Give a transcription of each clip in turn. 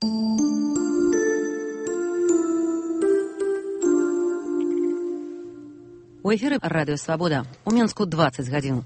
У эфіры радыё «Свабода». У Мінску 20 гадзін.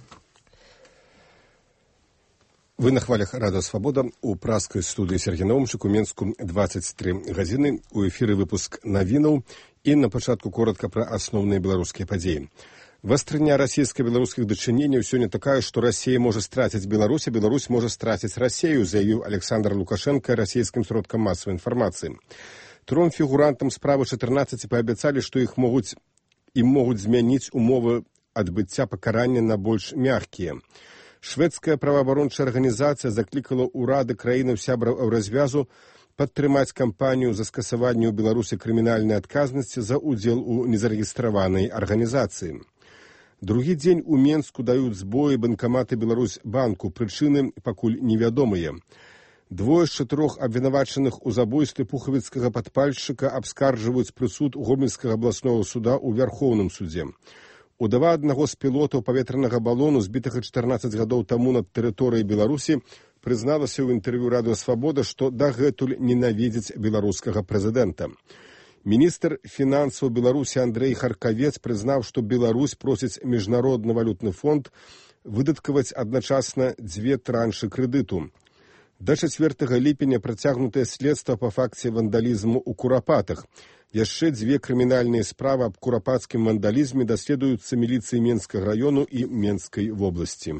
Вы на хвалях радыё «Свабода». У праскай студыі Сергей Наумчык. У Мінску 23 гадзіны. У эфіры выпуск навінаў. І на пачатку коротка пра асноўныя беларускія падзеі. Вастрыня расійска-беларускіх дачыненняў сёння такая, што Расія можа страціць Беларусь, а Беларусь можа страціць Расію, заявіў Александр Лукашенко расійскім сродкам масавай інфармацыі. Тром фігурантам справы 14 паабяцалі, што ім могуць змяніць умовы адбыцця пакарання на больш мяккія. Шведская праваабарончая арганізацыя заклікала ўрады краінаў сябраў Еўразвязу падтрымаць кампанію за скасаванне ў Беларусі крымінальнай адказнасці за ўдзел у незарэгістраванай арганізацыі. Другі дзень у Менску даюць збоі банкаматы Беларусь-банку, прычыны пакуль невядомыя. Двое з 4 абвінавачаных у забойстве пухавіцкага падпальшчыка абскарджваюць прысуд Гомельскага абласнога суда ў Вярхоўным судзе. Удава аднаго з пілотаў паветранага балону, збітага 14 гадоў таму над тэрыторыяй Беларусі, прызналася ў інтэрв'ю радыё «Свабода», што дагэтуль ненавідзіць беларускага прэзідэнта. Міністр фінансаў Беларусі Андрэй Харкавец прызнаў, што Беларусь просіць Міжнародны валютны фонд выдаткаваць адначасна 2 траншы крэдыту. Да 4 ліпеня працягнутае следства па факце вандалізму ў Курапатах. Яшчэ 2 крымінальныя справы аб курапацкім вандалізме даследуюцца міліцыі Менскага раёну і Менскай вобласці.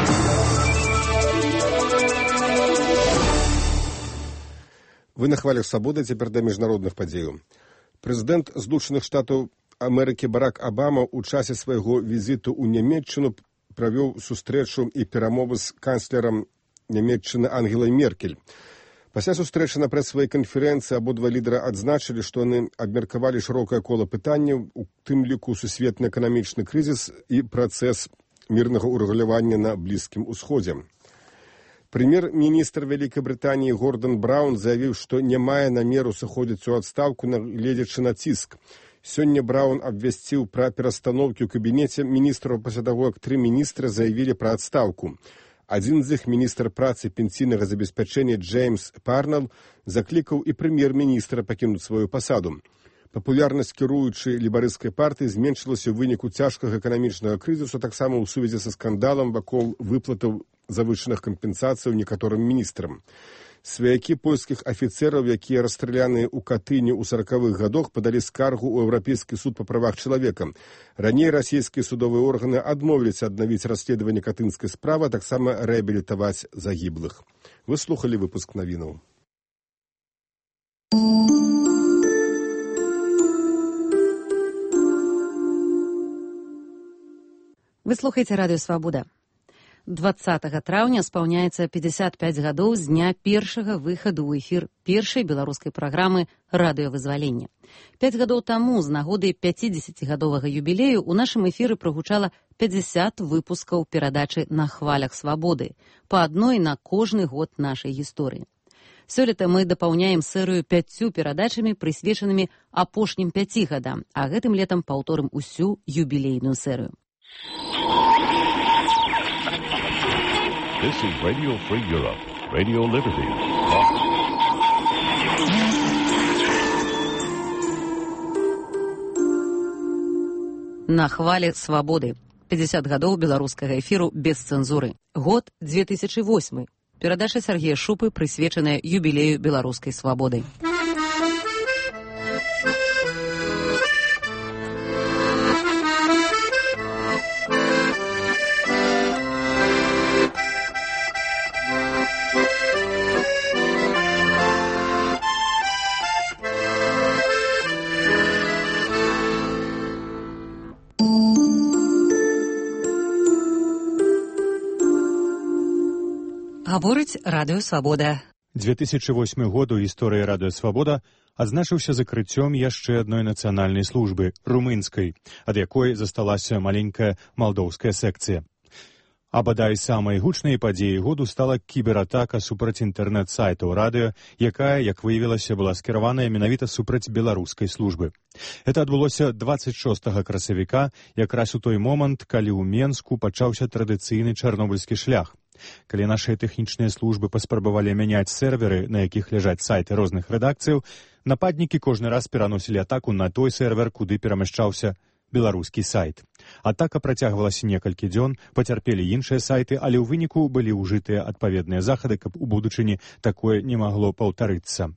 Вы на хвалях «Свабоды», цяпер да міжнародных падзеяў. Прэзідэнт Злучаных Штатаў Амерыкі Барак Абама ў часе свайго візіту ў Нямецчыну правёў сустрэчу і перамовы з канцлерам Нямецчыны Ангелай Меркель. Пасля сустрэчы на прэсавай канферэнцыі абодва лідара адзначылі, што яны абмеркавалі шырокае кола пытанняў, у тым ліку сусветны эканамічны крызіс і працэс мірнага ўрэгулявання на Блізкім Усходзе. Прэм'ер-міністр Вялікай Брытаніі Гордан Браўн заявіў, што не мае намеру сыходзіць у адстаўку, гледзячы на ціск. Сёння Браўн абвясціў пра перастаноўкі ў кабінеце міністраў пасля таго, як 3 міністры заявілі пра адстаўку. Адзін з іх, міністр працы пенсійнага забеспячэння Джеймс Парнелл, заклікаў і прэм'ер-міністра пакінуць сваю пасаду. Папулярнасць кіруючай лейбарысцкай партыі зменшылася ў выніку цяжкага эканамічнага крызісу, таксама ў сувязі са скандалам вакол выплатаў завышаных кампенсацый некаторым міністрам. Сваякі польскіх афіцэраў, якія расстраляныя ў Катыні ў 40-х гадах, падалі скаргу ў Еўрапейскі суд па правах чалавека. Раней расійскія судовыя органы адмовіліся аднавіць расследаванне катынскай справы, а таксама рэабілітаваць загіблых. Вы слухалі выпуск навінаў. Вы слухаеце радыё «Свабода». 20 траўня спаўняецца 55 гадоў з дня першага выхаду ў эфір першай беларускай праграмы «Радыёвызвалення». 5 гадоў таму, з нагоды 50-гадовага юбілею, у нашым эфіры прагучала 50 выпускаў перадачы «На хвалях свабоды», па адной на кожны год нашай гісторыі. Сёлета мы дапаўняем серыю 5 перадачамі, прысвечанымі апошнім 5 гадам, а гэтым летам паўторым усю юбілейную серыю. This is Radio Free Europe, Radio Liberty. На хвалі свабоды. 50 гадоў беларускага эфіру без цэнзуры. Год 2008. Перадача Сергея Шупы, прысвечаная юбілею беларускай свабоды. Гаворыць радыё «Свабода». 2008 год у гісторыі радыё «Свабода» адзначыўся закрыццём яшчэ адной нацыянальнай службы – румынскай, ад якой засталася маленькая малдоўская секцыя. А бадай самай гучнай падзеяй году стала кібератака супраць інтэрнэт-сайтаў радыё, якая, як выявілася, была скіраваная менавіта супраць беларускай службы. Гэта адбылося 26 красавіка, якраз у той момант, калі ў Менску пачаўся традыцыйны чарнобыльскі шлях. Калі нашыя тэхнічныя службы паспрабавалі мяняць серверы, на якіх ляжаць сайты розных рэдакцыяў, нападнікі кожны раз пераносілі атаку на той сервер, куды перамяшчаўся беларускі сайт. Атака працягвалася некалькі дзён, пацярпелі іншыя сайты, але ў выніку былі ўжытыя адпаведныя захады, каб у будучыні такое не магло паўтарыцца.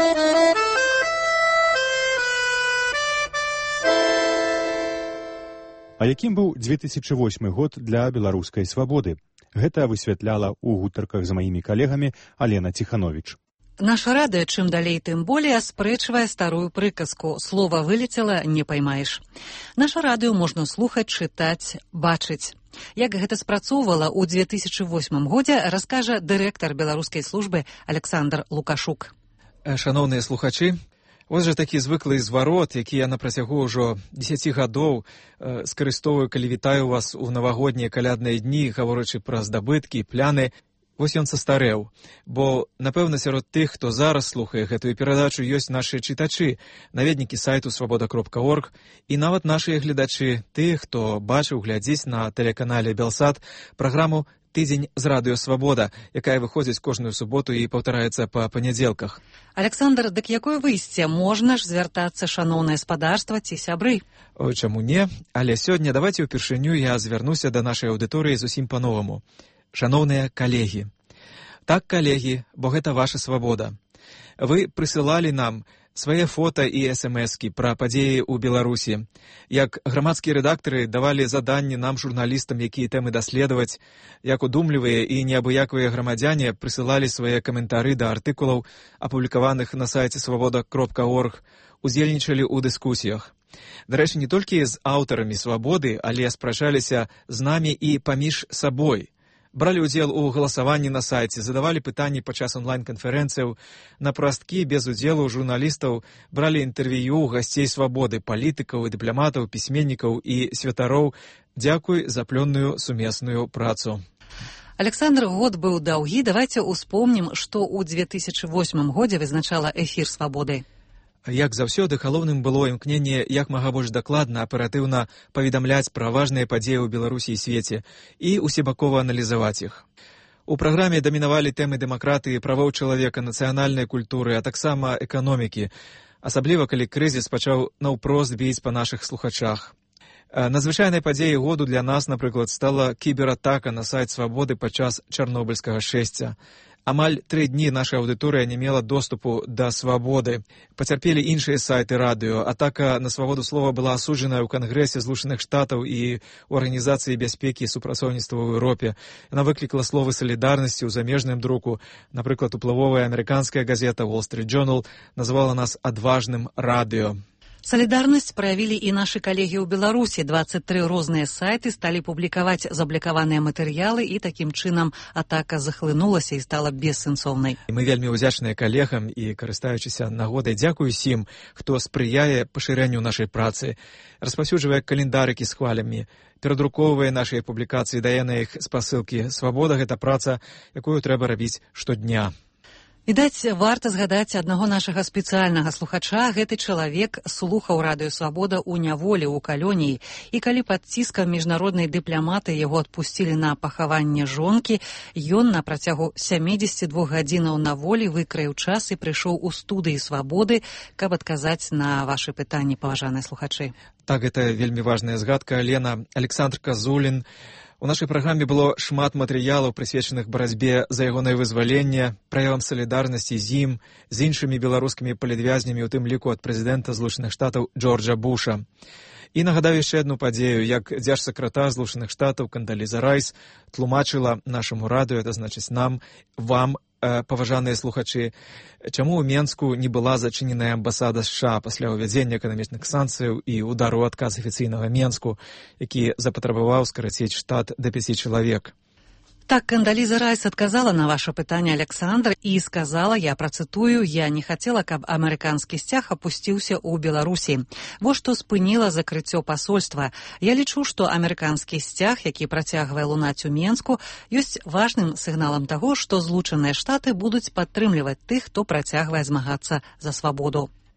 А якім быў 2008 год для беларускай свабоды? Гэта высвятляла ў гутарках з маімі калегамі Алена Ціхановіч. Наша радыё, чым далей, тым болей аспрэчвае старую прыказку «Слова вылецела, не паймаеш». Наша радыё можна слухаць, чытаць, бачыць. Як гэта спрацоўвала ў 2008 годзе, раскажа дырэктар беларускай службы Александр Лукашук. Шановныя слухачы, ось жа такі звыклы зварот, які я на працягу ўжо 10 гадоў скарыстовую, калі вітаю вас у навагоднія калядныя дні, гаворачы пра здабыткі, пляны. Вось ён састарэў, бо, напэўна, сярод тых, хто зараз слухае гэтую перадачу, ёсць нашыя чытачы, наведнікі сайту свабода.орг і нават нашыя гледачы, тых, хто бачыў, глядзіць на тэлеканале Белсат праграму «Тыдзень з радыё Свабода», якая выходзіць кожную суботу і паўтараецца па панядзелках. Александр, дык якое выйсце? Можна ж звяртацца, шаноўнае спадарства ці сябры? Ой, чаму не? Але сёння давайце ўпершыню я звярнуся да нашай аўдыторыі зусім па-новаму. Шаноўныя калегі. Так, калегі, бо гэта ваша свабода. Вы прысылалі нам свае фота і смс-кі пра падзеі ў Беларусі. Як грамадскія рэдактары давалі заданні нам, журналістам, якія тэмы даследаваць, як удумлівыя і неабыякавыя грамадзяне прысылалі свае каментары да артыкулаў, апублікаваных на сайце свабода.орг, удзельнічалі ў дыскусіях. Дарэчы, не толькі з аўтарамі свабоды, але спрачаліся з намі і паміж сабой. Бралі ўдзел у галасаванні на сайце, задавалі пытанні падчас онлайн-канферэнцыяў, на прасткі без удзелу журналістаў бралі інтэрв'ю гасцей свабоды, палітыкаў і дыпламатаў, пісьменнікаў і святароў. Дзякуй за плённую сумесную працу. Александр, год быў даўгі. Давайце успомнім, што ў 2008 годзе вызначала эфір свабоды. Як заўсёды, галоўным было імкненне як мага больш дакладна, аператыўна паведамляць пра важныя падзеі ў Беларусі і свеце і усебакова аналізаваць іх. У праграме дамінавалі тэмы дэмакратыі, правоў чалавека, нацыянальнай культуры, а таксама эканомікі, асабліва калі крызіс пачаў наўпрост біць па нашых слухачах. Надзвычайнай падзеяй году для нас, напрыклад, стала кібератака на сайт свабоды падчас чарнобыльскага шэсця. Амаль 3 дні наша аўдыторыя не мела доступу да свабоды. Пацярпелі іншыя сайты радыё. Атака на свабоду слова была асуджаная ў Кангрэсе Злучаных Штатаў і ў Арганізацыі бяспекі і супрацоўніцтва ў Еўропе. Яна выклікала словы салідарнасці ў замежным друку. Напрыклад, уплывовая амерыканская газета Wall Street Journal назвала нас адважным радыё. Салідарнасць праявілі і нашы калегі ў Беларусі. 23 розныя сайты сталі публікаваць заблікаваныя матэрыялы, і такім чынам атака захлынулася і стала бессэнсоўнай. Мы вельмі ўдзячныя калегам і, карыстаючыся нагодай, дзякую усім, хто спрыяе пашырэнню нашай працы, распаўсюджвае календарыкі з хвалямі, перадрукоўвае нашыя публікацыі, дае на іх спасылкі. Свабода — гэта праца, якую трэба рабіць штодня. Відаць, варта згадаць аднаго нашага спецыяльнага слухача. Гэты чалавек слухаў радыё Свабода ў няволі ў калоніі, і калі пад ціскам міжнароднай дыпламаты яго адпусцілі на пахаванне жонкі, ён на працягу 72 гадзінаў на волі выкраіў час і прыйшоў у студыі Свабоды, каб адказаць на вашы пытанні, паважаныя слухачы. Так, гэта вельмі важная згадка. Алена, Александр Казулін. У нашай праграме было шмат матэрыялаў, прысвечаных барацьбе за ягонае вызваленне, праявам салідарнасці з ім, з іншымі беларускімі палітвязнямі, у тым ліку ад прэзідэнта Злучаных Штатаў Джорджа Буша. І нагадаю яшчэ адну падзею, як дзяржсакратар Злучаных Штатаў Кандаліза Райс тлумачыла нашаму радыё, это значыць нам, вам, паважаныя слухачы, чаму ў Менску не была зачыненая амбасада США пасля ўвядзення эканамічных санкцыяў і удару ў адказ афіцыйнага Менску, які запатрабаваў скараціць штат да 5 чалавек. Так, Кандаліза Райс адказала на ваше пытанне, Александр, і сказала, я працытую, я не хацела, каб амерыканскі сцяг апусціўся ў Беларусі. Во што спыніла закрыццё пасольства. Я лічу, што амерыканскі сцяг, які працягвае лунаць у Менску, ёсць важным сігналам таго, што Злучаныя Штаты будуць падтрымліваць тых, хто працягвае змагацца за свабоду.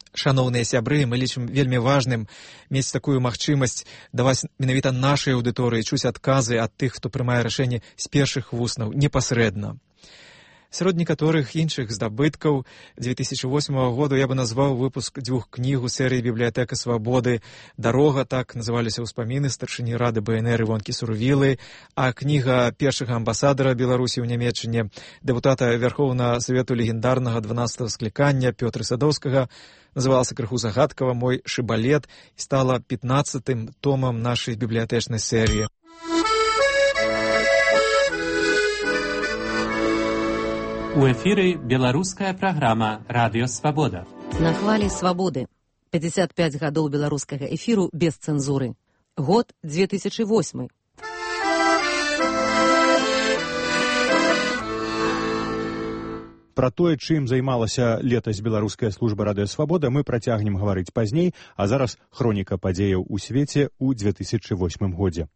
Шаноўныя сябры, мы лічым вельмі важным мець такую магчымасць даваць менавіта нашай аўдыторыі, чуць адказы ад тых, хто прымае рашэнне з першых вуснаў, непасрэдна. Сярод некаторых іншых здабыткаў 2008 году я бы назваў выпуск 2 кніг у серыі «Бібліятэка свабоды». «Дарога», так называліся ўспаміны старшыні рады БНР Івонкі Сурвілы, а кніга першага амбасадара Беларусі ў Нямецчыне, дэпутата Вярхоўнага Савету легендарнага 12-го склікання Пётра Садоўскага, называлася крыху загадкава «Мой шыбалет» і стала 15-тым томам нашай бібліятэчнай серыі. У эфіры беларуская праграма «Радыё Свабода». На хвалі свабоды. 55 гадоў беларускага эфіру без цэнзуры. Год 2008. Пра тое, чым займалася летась беларуская служба «Радыё Свабода», мы працягнем гаварыць пазней, а зараз хроніка падзеяў у свеце ў 2008 годзе.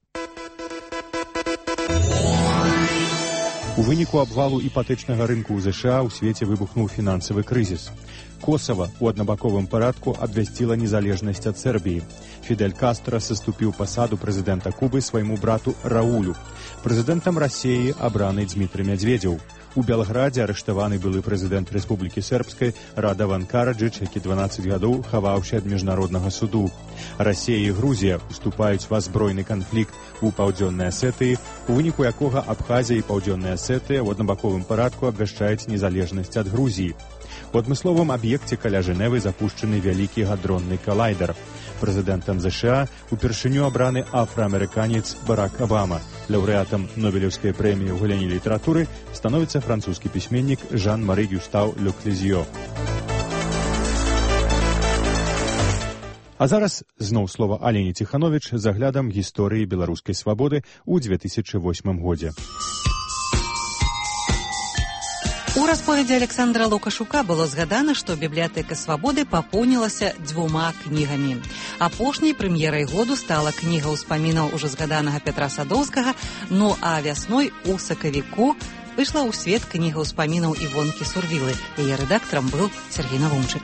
У выніку абвалу іпатэчнага рынку ў ЗША ў свеце выбухнуў фінансавы крызіс. Косава ў аднабаковым парадку абвясціла незалежнасць ад Сербіі. Фідель Кастра саступіў пасаду прэзідэнта Кубы свайму брату Раулю. Прэзідэнтам Расіі абраны Дзмітрый Мядзведзеў. У Белградзе арыштаваны былы прэзідэнт Рэспублікі Сербскай Радаван Караджыч, які 12 гадоў хаваўся ад міжнароднага суду. Расія і Грузія уступаюць ва збройны канфлікт у Паўдзённай Асетыі, у выніку якога Абхазія і Паўдзённая Асетыя ў аднабаковым парадку абвяшчаюць незалежнасць ад Грузіі. У адмысловым аб'екце каля Жэневы запушчаны вялікі гадронны калайдер. Прэзідэнтам ЗША упершыню абраны афраамерыканец Барак Абама. Лаўрэатам Нобелеўскай прэміі ў галіне літаратуры становіцца французскі пісьменнік Жан-Мары Гюстаў Леклезіё. А зараз зноў слова Алені Ціхановіч з аглядам гісторыі беларускай свабоды ў 2008 годзе. У расповедзе Александра Лукашука было згадана, што бібліятэка свабоды папоўнілася 2 кнігамі. Апошняй прэм'ерай году стала кніга ўспамінаў ужо згаданага Пятра Садоўскага, ну а вясной у сакавіку выйшла ў свет кніга ўспамінаў Івонкі Сурвілы. Яе рэдактарам быў Сергей Навумчык.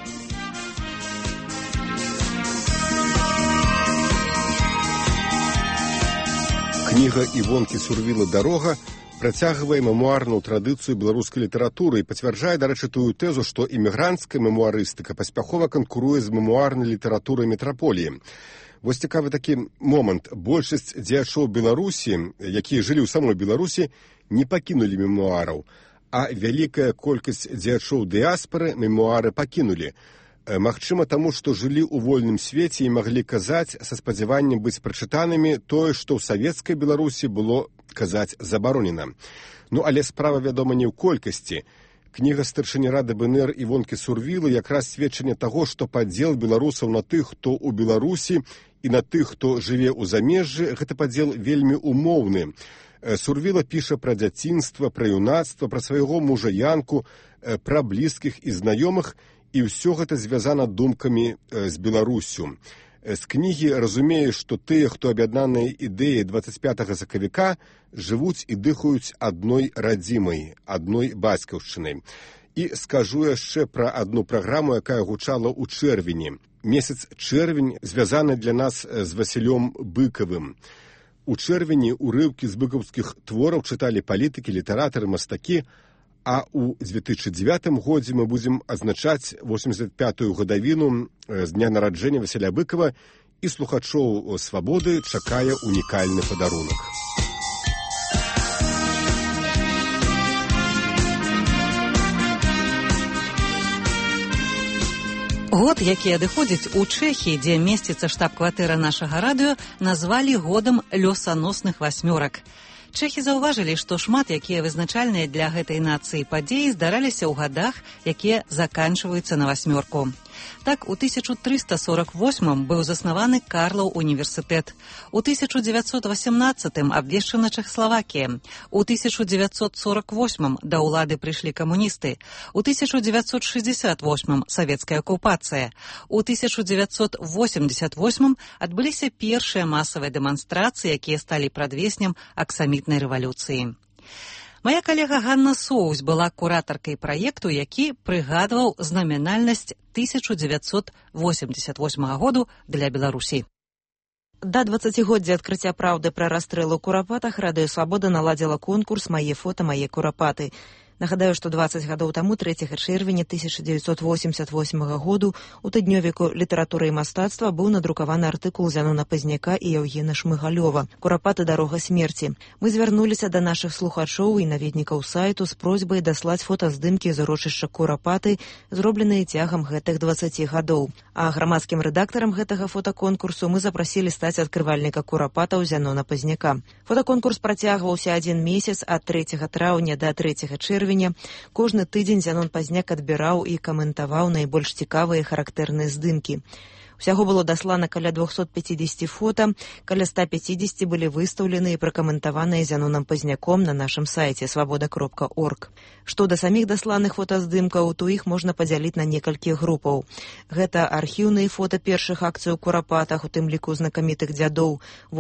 Кніга Івонкі Сурвілы «Дарога» працягвае мемуарную традыцыю беларускай літаратуры і пацвярджае, дарэчы, тую тэзу, што імігранцкая мемуарыстыка паспяхова канкуруе з мемуарнай літаратурай метраполіі. Вось цікавы такі момант. Большасць дзеячоў Беларусі, якія жылі ў самой Беларусі, не пакінулі мемуараў, а вялікая колькасць дзеячоў дыяспары мемуары пакінулі. Магчыма, таму, што жылі ў вольным свеце і маглі казаць са спадзяваннем быць прачытанымі тое, што ў савецкай Беларусі было казаць забаронена. Ну, але справа, вядома, не ў колькасці. Кніга старшыні рады БНР Івонкі Сурвілы якраз сведчанне таго, што падзел беларусаў на тых, хто ў Беларусі, і на тых, хто жыве ў замежжы, гэта падзел вельмі умоўны. Сурвіла піша пра дзяцінства, пра юнацтва, пра свайго мужа Янку, пра блізкіх і знаёмых, і ўсё гэта звязана думкамі з Беларусю. З кнігі разумее, што тыя, хто аб'яднаныя ідэяй 25 сакавіка, жывуць і дыхаюць адной радзімай, адной бацькаўшчынай. І скажу яшчэ пра адну праграму, якая гучала ў чэрвені. Месяц чэрвень звязаны для нас з Васілём Быкавым. У чэрвені урыўкі з быкаўскіх твораў чыталі палітыкі, літаратары, мастакі, а ў 2009 годзе мы будзем адзначаць 85-ю гадавіну з дня нараджэння Васіля Быкава, і слухачоў «Свабоды» чакае унікальны падарунак. Год, які адыходзіць у Чэхіі, дзе месціцца штаб-кватэра нашага радыё, назвалі годам лёсаносных васьмёрак. Чэхі заўважылі, што шмат якія вызначальныя для гэтай нацыі падзеі здараліся ў гадах, якія заканчваюцца на васьмёрку. Так, у 1348 быў заснаваны Карлаў універсітэт. У 1918 абвешчана Чэхаславакія. У 1948 да ўлады прыйшлі камуністы. У 1968 савецкая акупацыя. У 1988 адбыліся першыя масавыя дэманстрацыі, якія сталі прадвеснем аксамітнай рэвалюцыі. Мая калега Ганна Соус была куратаркай праекту, які прыгадваў знамінальнасць 1988 году для Беларусі. Да 20годдзя адкрыцця праўды пра расстрэл у Курапатах Радыё Свабода наладзіла конкурс «Мае фота, мае курапаты». Нагадаю, што 20 гадоў таму, 3 чэрвеня 1988 году, у тыднёвіку літаратуры і мастацтва быў надрукаваны артыкул Зянона Пазняка і Яўгена Шмыгалёва «Курапаты. Дарога смерці». Мы звярнуліся да нашых слухачоў і наведнікаў сайту з просьбай даслаць фотаздымкі з урочышча Курапаты, зробленыя цягам гэтых 20 гадоў. А грамадскім рэдактарам гэтага фотаконкурсу мы запрасілі стаць адкрывальніка Курапатаў Зянона Пазняка. Фотаконкурс працягваўся 1 месяц ад 3 траўня да 3 чэрвеня. Кожны тыдзень Зянон Пазняк адбіраў і каментаваў найбольш цікавыя і характэрныя здымкі. Усяго было даслана каля 250 фота, каля 150 былі выстаўлены і пракаментаваныя Зяноном Пазняком на нашым сайце свабода.орг. Што да саміх дасланых фотаздымкаў, то іх можна падзяліць на некалькі групаў. Гэта архіўныя фота першых акцый у Курапатах, у тым ліку знакамітых дзядоў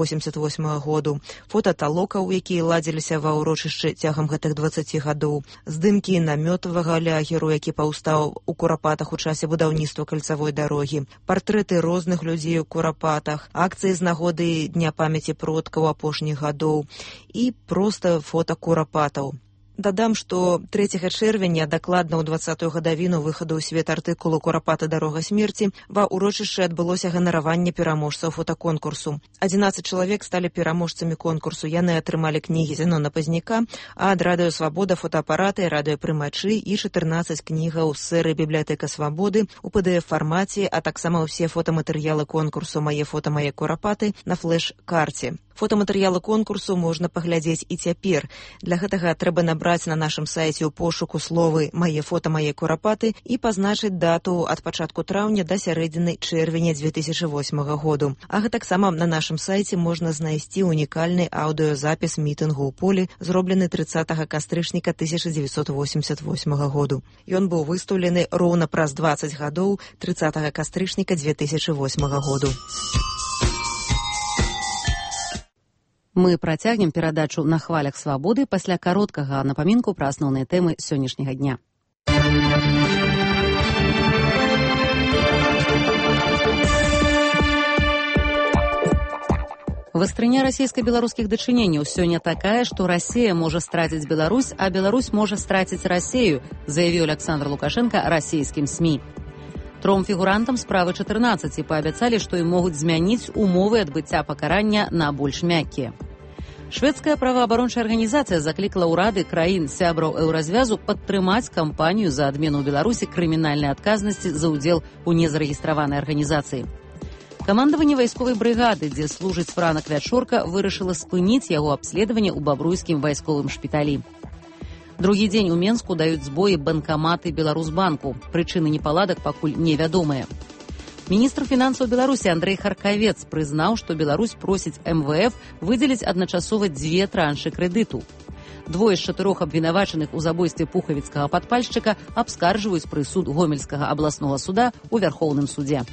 88 году, фота талокаў, якія ладзіліся ва ўрочышчы цягам гэтых 20 гадоў, здымкі намётавага лагеру, які паўстаў у Курапатах у часе будаўніцтва кальцавой дарогі, партрэты розных людзей у Курапатах, акцыі з нагоды Дня памяці продкаў апошніх гадоў і проста фота Курапатаў. Дадам, што 3 чэрвеня, дакладна ў 20-ю гадавіну выхаду ў свет артыкулу «Курапаты. Дарога смерці», ва ўрочышчы адбылося ганараванне пераможцаў фотаконкурсу. 11 чалавек сталі пераможцамі конкурсу. Яны атрымалі кнігі Зянона Пазняка, а ад Радыё Свабода фотоапараты, радыёпрымачы і 14 кнігаў з серыі «Бібліятэка Свабоды» у PDF-фармаце, а таксама ўсе фотаматэрыялы конкурсу «Мае фота, мае курапаты» на флэш-карце. Фотаматэрыялы конкурсу можна паглядзець і цяпер. Для гэтага трэба набраць на нашым сайце ў пошуку словы «Мае фота, мае курапаты» і пазначыць дату ад пачатку траўня да сярэдзіны чэрвеня 2008 году. А гэтаксама на нашым сайце можна знайсці унікальны аўдыёзапіс мітынгу ў полі, зроблены 30 кастрычніка 1988 году. Ён быў выстаўлены роўна праз 20 гадоў 30 кастрычніка 2008 году. Мы працягнем перадачу на хвалях свабоды пасля кароткага напамінку пра асноўныя тэмы сённяшняга дня. Вастрыня расійска-беларускіх дачыненняў сёння такая, што Расія можа страціць Беларусь, а Беларусь можа страціць Расею, заявіў Александр Лукашенко расійскім СМІ. Тром фігурантам справы 14 паабяцалі, што ім могуць змяніць умовы адбыцця пакарання на больш мяккія. Шведская праваабарончая арганізацыя заклікала ўрады краін сябраў еўразвязу падтрымаць кампанію за адмену ў Беларусі крымінальнай адказнасці за ўдзел у незарэгістраванай арганізацыі. Камандаванне вайсковай брыгады, дзе служыць Франак Вячорка, вырашыла спыніць яго абследаванне ў бабруйскім вайсковым шпіталі. Другі дзень у Менску даюць збоі банкаматы Беларусбанку. Прычыны непаладак пакуль невядомыя. Міністр фінансаў Беларусі Андрэй Харкавец прызнаў, што Беларусь просіць МВФ выдзеліць адначасова 2 траншы крэдыту. 2 з 4 абвінавачаных у забойстве пухавіцкага падпальшчыка абскарджваюць прысуд Гомельскага абласнога суда ў Вярхоўным судзе.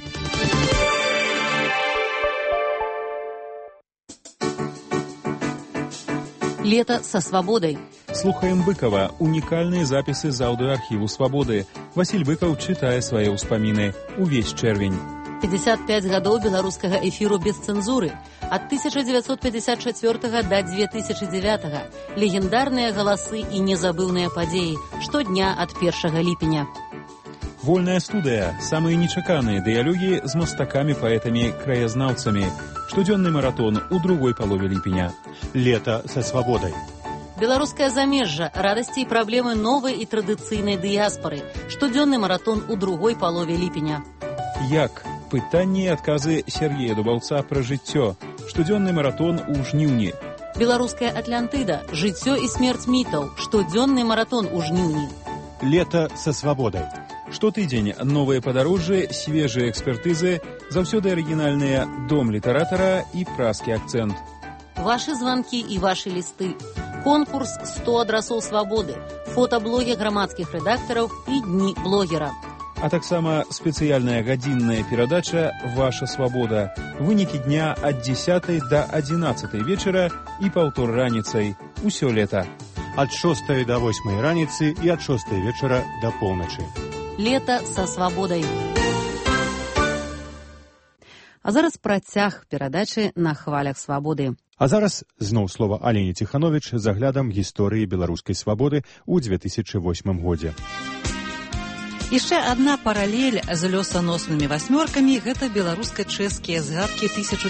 Лето со свободой. Слухаем Быкова. Уникальные записи з аудиоархиву «Свободы». Василь Быков читае свои ўспаміны. Увесь чэрвень. 55 гадоў беларускага эфіру без цэнзуры. Ад 1954 да 2009. Легендарныя галасы і незабыўныя падзеі. Штодня ад 1 ліпеня. Вольная студыя. Самыя нечаканыя дыялогі з мастакамі, паэтамі, краязнаўцамі. Штодзённы маратон у другой палове ліпеня. Лето со свободой. Беларускае замежжа, радасці і праблемы новай і традыцыйнай дыяспары. Штодзённы маратон у другой палове ліпеня. Як? Пытанні і адказы Сергея Дубаўца пра жыццё. Штодзённы маратон у жніўні. Беларуская Атлантыда. Жыццё і смерць мітаў. Штодзённы маратон у жніўні. Лето со свободой. Штотыдзень новыя падарожжы, свежыя экспертызы, заўсёды арыгінальныя дом літаратара і праскі акцэнт. Вашы званкі і вашы лісты. Конкурс 100 адрасоў свабоды, фотаблогі грамадскіх рэдактараў і дні блогера. А таксама спецыяльная гадзінная перадача «Ваша свабода». Вынікі дня ад 10 да 11 вечара і паўтор раніцай. Усё лета. ад 6 да 8 раніцы і ад 6 вечара да поўначы. Лето са свабодай. А зараз працяг перадачы на хвалях свабоды. А зараз зноў слова Аліне Ціхановіч з аглядам гісторыі беларускай свабоды ў 2008 годзе. Яшчэ адна паралель з лёсаноснымі васьмёркамі – гэта беларуска-чэшскія згадкі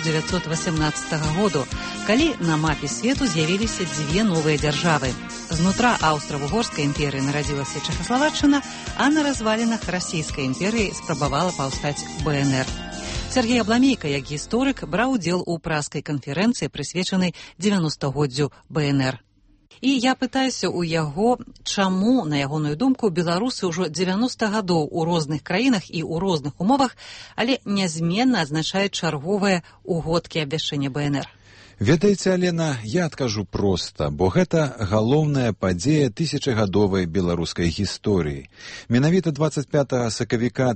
1918 году, калі на мапе свету з'явіліся дзве новыя дзяржавы. Знутра Аўстра-Вугорскай імперыі нарадзілася Чэхаславаччына, а на развалінах Расійскай імперыі спрабавала паўстаць БНР. Сергей Абламейка, як гісторык, браў удзел у праскай канферэнцыі, прысвечанай 90-годдзю БНР. І я пытаюся ў яго, чаму, на ягоную думку, беларусы ўжо 90 гадоў у розных краінах і ў розных умовах, але нязменна адзначаюць чарговыя угодкі абвяшчэння БНР. Ведаеце, Алена, я адкажу проста, бо гэта галоўная падзея тысячагадовай беларускай гісторыі. Менавіта 25 сакавіка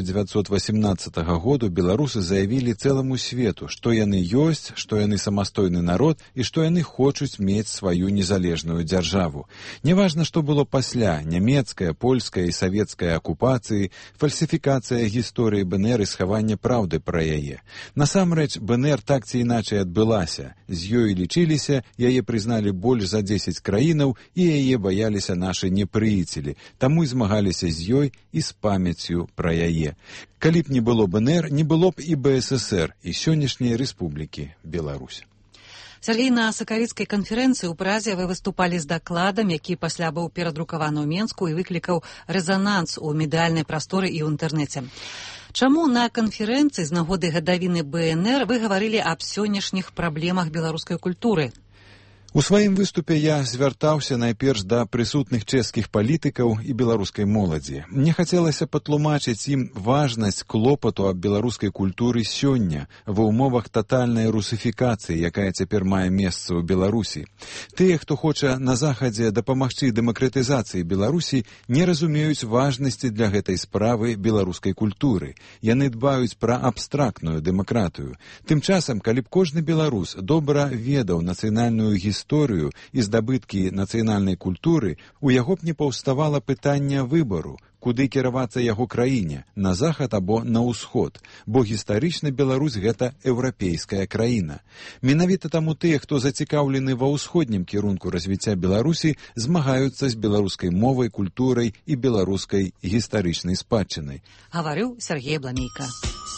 1918 году беларусы заявілі цэламу свету, што яны ёсць, што яны самастойны народ і што яны хочуць мець сваю незалежную дзяржаву. Неважна, што было пасля, нямецкая, польская і савецкая акупацыі, фальсіфікацыя гісторыі БНР і схаванне праўды пра яе. Насамрэч, БНР так ці іначай адбылася. З ёй лічыліся, яе прызналі больш за 10 краінаў і яе баяліся нашы непрыяцелі, таму і змагаліся з ёй і з памяццю пра яе. Калі б не было БНР, не было б і БССР, і сённяшняй Рэспублікі Беларусь. Сергей, на сакавіцкай канферэнцыі ў Празе вы выступалі з дакладам, які пасля быў перадрукаваны ў Менску і выклікаў рэзананс у медыяльнай прасторы і ў інтэрнэце. Чаму на канферэнцыі з нагоды гадавіны БНР вы гаварылі аб сённяшніх праблемах беларускай культуры? У сваім выступе я звяртаўся найперш да прысутных чэшскіх палітыкаў і беларускай моладзі. Мне хацелася патлумачыць ім важнасць клопату аб беларускай культуры сёння ва ўмовах татальнай русіфікацыі, якая цяпер мае месца ў Беларусі. Тыя, хто хоча на захадзе дапамагчы дэмакратызацыі Беларусі, не разумеюць важнасці для гэтай справы беларускай культуры. Яны дбаюць пра абстрактную дэмакратыю. Тым часам, калі б кожны беларус добра ведаў нацыянальную гісторыю і здабыткі нацыянальнай культуры, у яго б не паўставала пытання выбару, куды кіравацца яго краіне, на захад або на ўсход, бо гістарычна Беларусь гэта еўрапейская краіна. Менавіта таму тыя, хто зацікаўлены ва ўсходнім кірунку развіцця Беларусі, змагаюцца з беларускай мовай, культурай і беларускай гістарычнай спадчынай. Гаварыў Сергей Абламейка.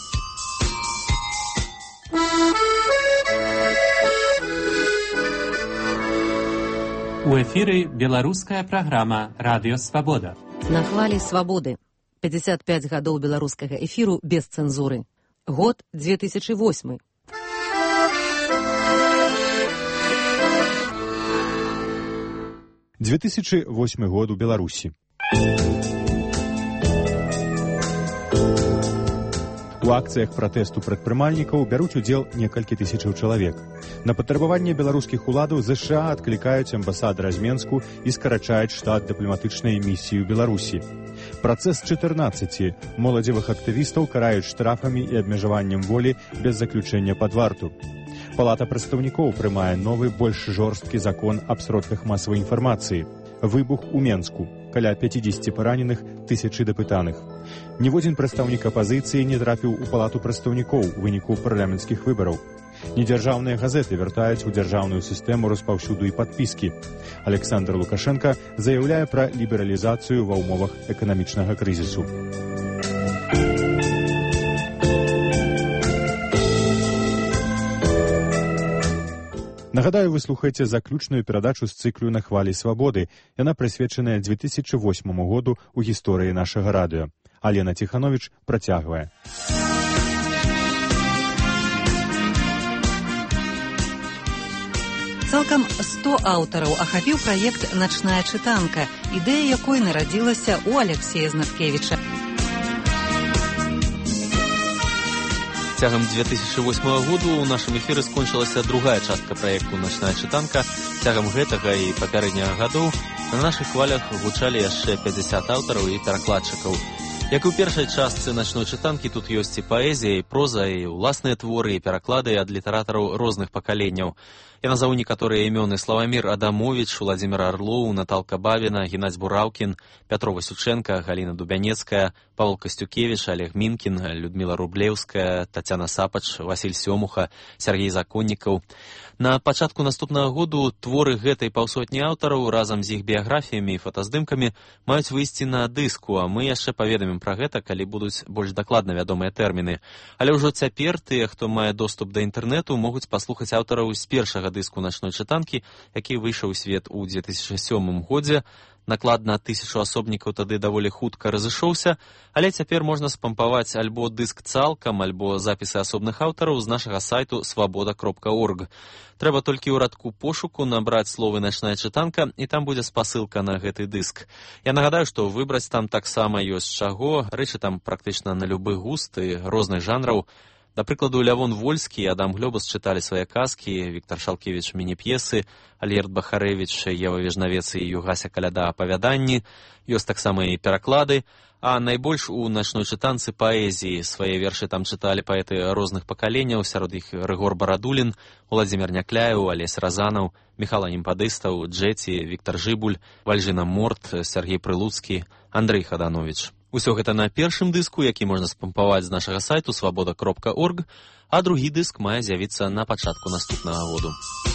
У эфіры беларуская праграма «Радыё Свабода». На хвалі свабоды. 55 гадоў беларускага эфіру без цэнзуры. Год 2008. – 2008 год у Беларусі. У акцыях пратэсту прадпрымальнікаў бяруць удзел некалькі тысячаў чалавек. На патрабаванне беларускіх уладаў ЗША адклікаюць амбасадара з Менску і скарачаюць штат дыпламатычнай місіі ў Беларусі. Працэс 14 моладзевых актывістаў караюць штрафамі і абмежаваннем волі без заключэння пад варту. Палата прадстаўнікоў прымае новы, больш жорсткі закон аб сродках масавай інфармацыі. Выбух у Менску. Каля 50 параненых, тысячы дапытаных. Ніводзін прадстаўнік апазіцыі не трапіў у палату прадстаўнікоў у выніку парламенцкіх выбараў. Недзяржаўныя газеты вяртаюць у дзяржаўную сістэму распаўсюду і падпіскі. Александр Лукашенко заяўляе пра лібералізацыю ва ўмовах эканамічнага крызісу. Нагадаю, вы слухаеце заключную перадачу з цыклю «На хвалі свабоды». Яна прысвечаная 2008 году ў гісторыі нашага радыё. Алена Ціхановіч працягвае. Цалкам 100 аўтараў ахапіў праект «Начная чытанка», ідэя якой нарадзілася ў Алексея Знаткевіча. Цягам 2008 году ў нашым эфіры скончылася другая частка праекту «Начная чытанка». Цягам гэтага і папярэдніх гадоў на нашых хвалях гучалі яшчэ 50 аўтараў і перакладчыкаў. Як і ў першай частцы начной чытанкі, тут ёсць і паэзія, і проза, і ўласныя творы, і пераклады ад літаратараў розных пакаленняў. Я назову некаторыя імёны: Славамір Адамовіч, Уладзімір Арлоў, Наталка Бавіна, Геннадзь Бураўкін, Пятро Васючэнка, Галіна Дубянецкая, Павел Касцюкевіч, Олег Мінкін, Людміла Рублеўская, Тацяна Сапач, Васіль Сёмуха, Сергей Законнікаў. На пачатку наступнага году творы гэтай паўсотні аўтараў разам з іх біяграфіямі і фотаздымкамі маюць выйсці на дыску, а мы яшчэ паведамім пра гэта, калі будуць больш дакладна вядомыя тэрміны. Але ўжо цяпер тыя, хто мае доступ да інтэрнэту, могуць паслухаць аўтараў з першага дыску начной чытанкі, які выйшаў у свет у 2007 годзе. Наклад на 1000 асобнікаў тады даволі хутка разышоўся, але цяпер можна спампаваць альбо дыск цалкам, альбо запісы асобных аўтараў з нашага сайту свабода.орг. Трэба толькі ў радку пошуку набраць словы «Начная чытанка», і там будзе спасылка на гэты дыск. Я нагадаю, што выбраць там таксама ёсць чаго, рэчы там практычна на любы густ і розных жанраў. Да прыкладу, Лявон Вольскі і Адам Глёбус чыталі свае казкі, Віктар Шалкевіч міні-п'есы, Альгерд Бахарэвіч, Ева Вежнавец і Югася Каляда апавяданні, ёсць таксама і пераклады, а найбольш у начной чытанцы паэзіі. Свае вершы там чыталі паэты розных пакаленняў, сярод іх Рыгор Барадулін, Уладзімір Някляеў, Алесь Разанаў, Міхал Анімпадыстаў, Джэці, Віктар Жыбуль, Вальжына Морт, Сергей Прылуцкі, Андрэй Хадановіч. Усё гэта на першым дыску, які можна спампаваць з нашага сайту свабода.орг, а другі дыск мае з'явіцца на пачатку наступнага году.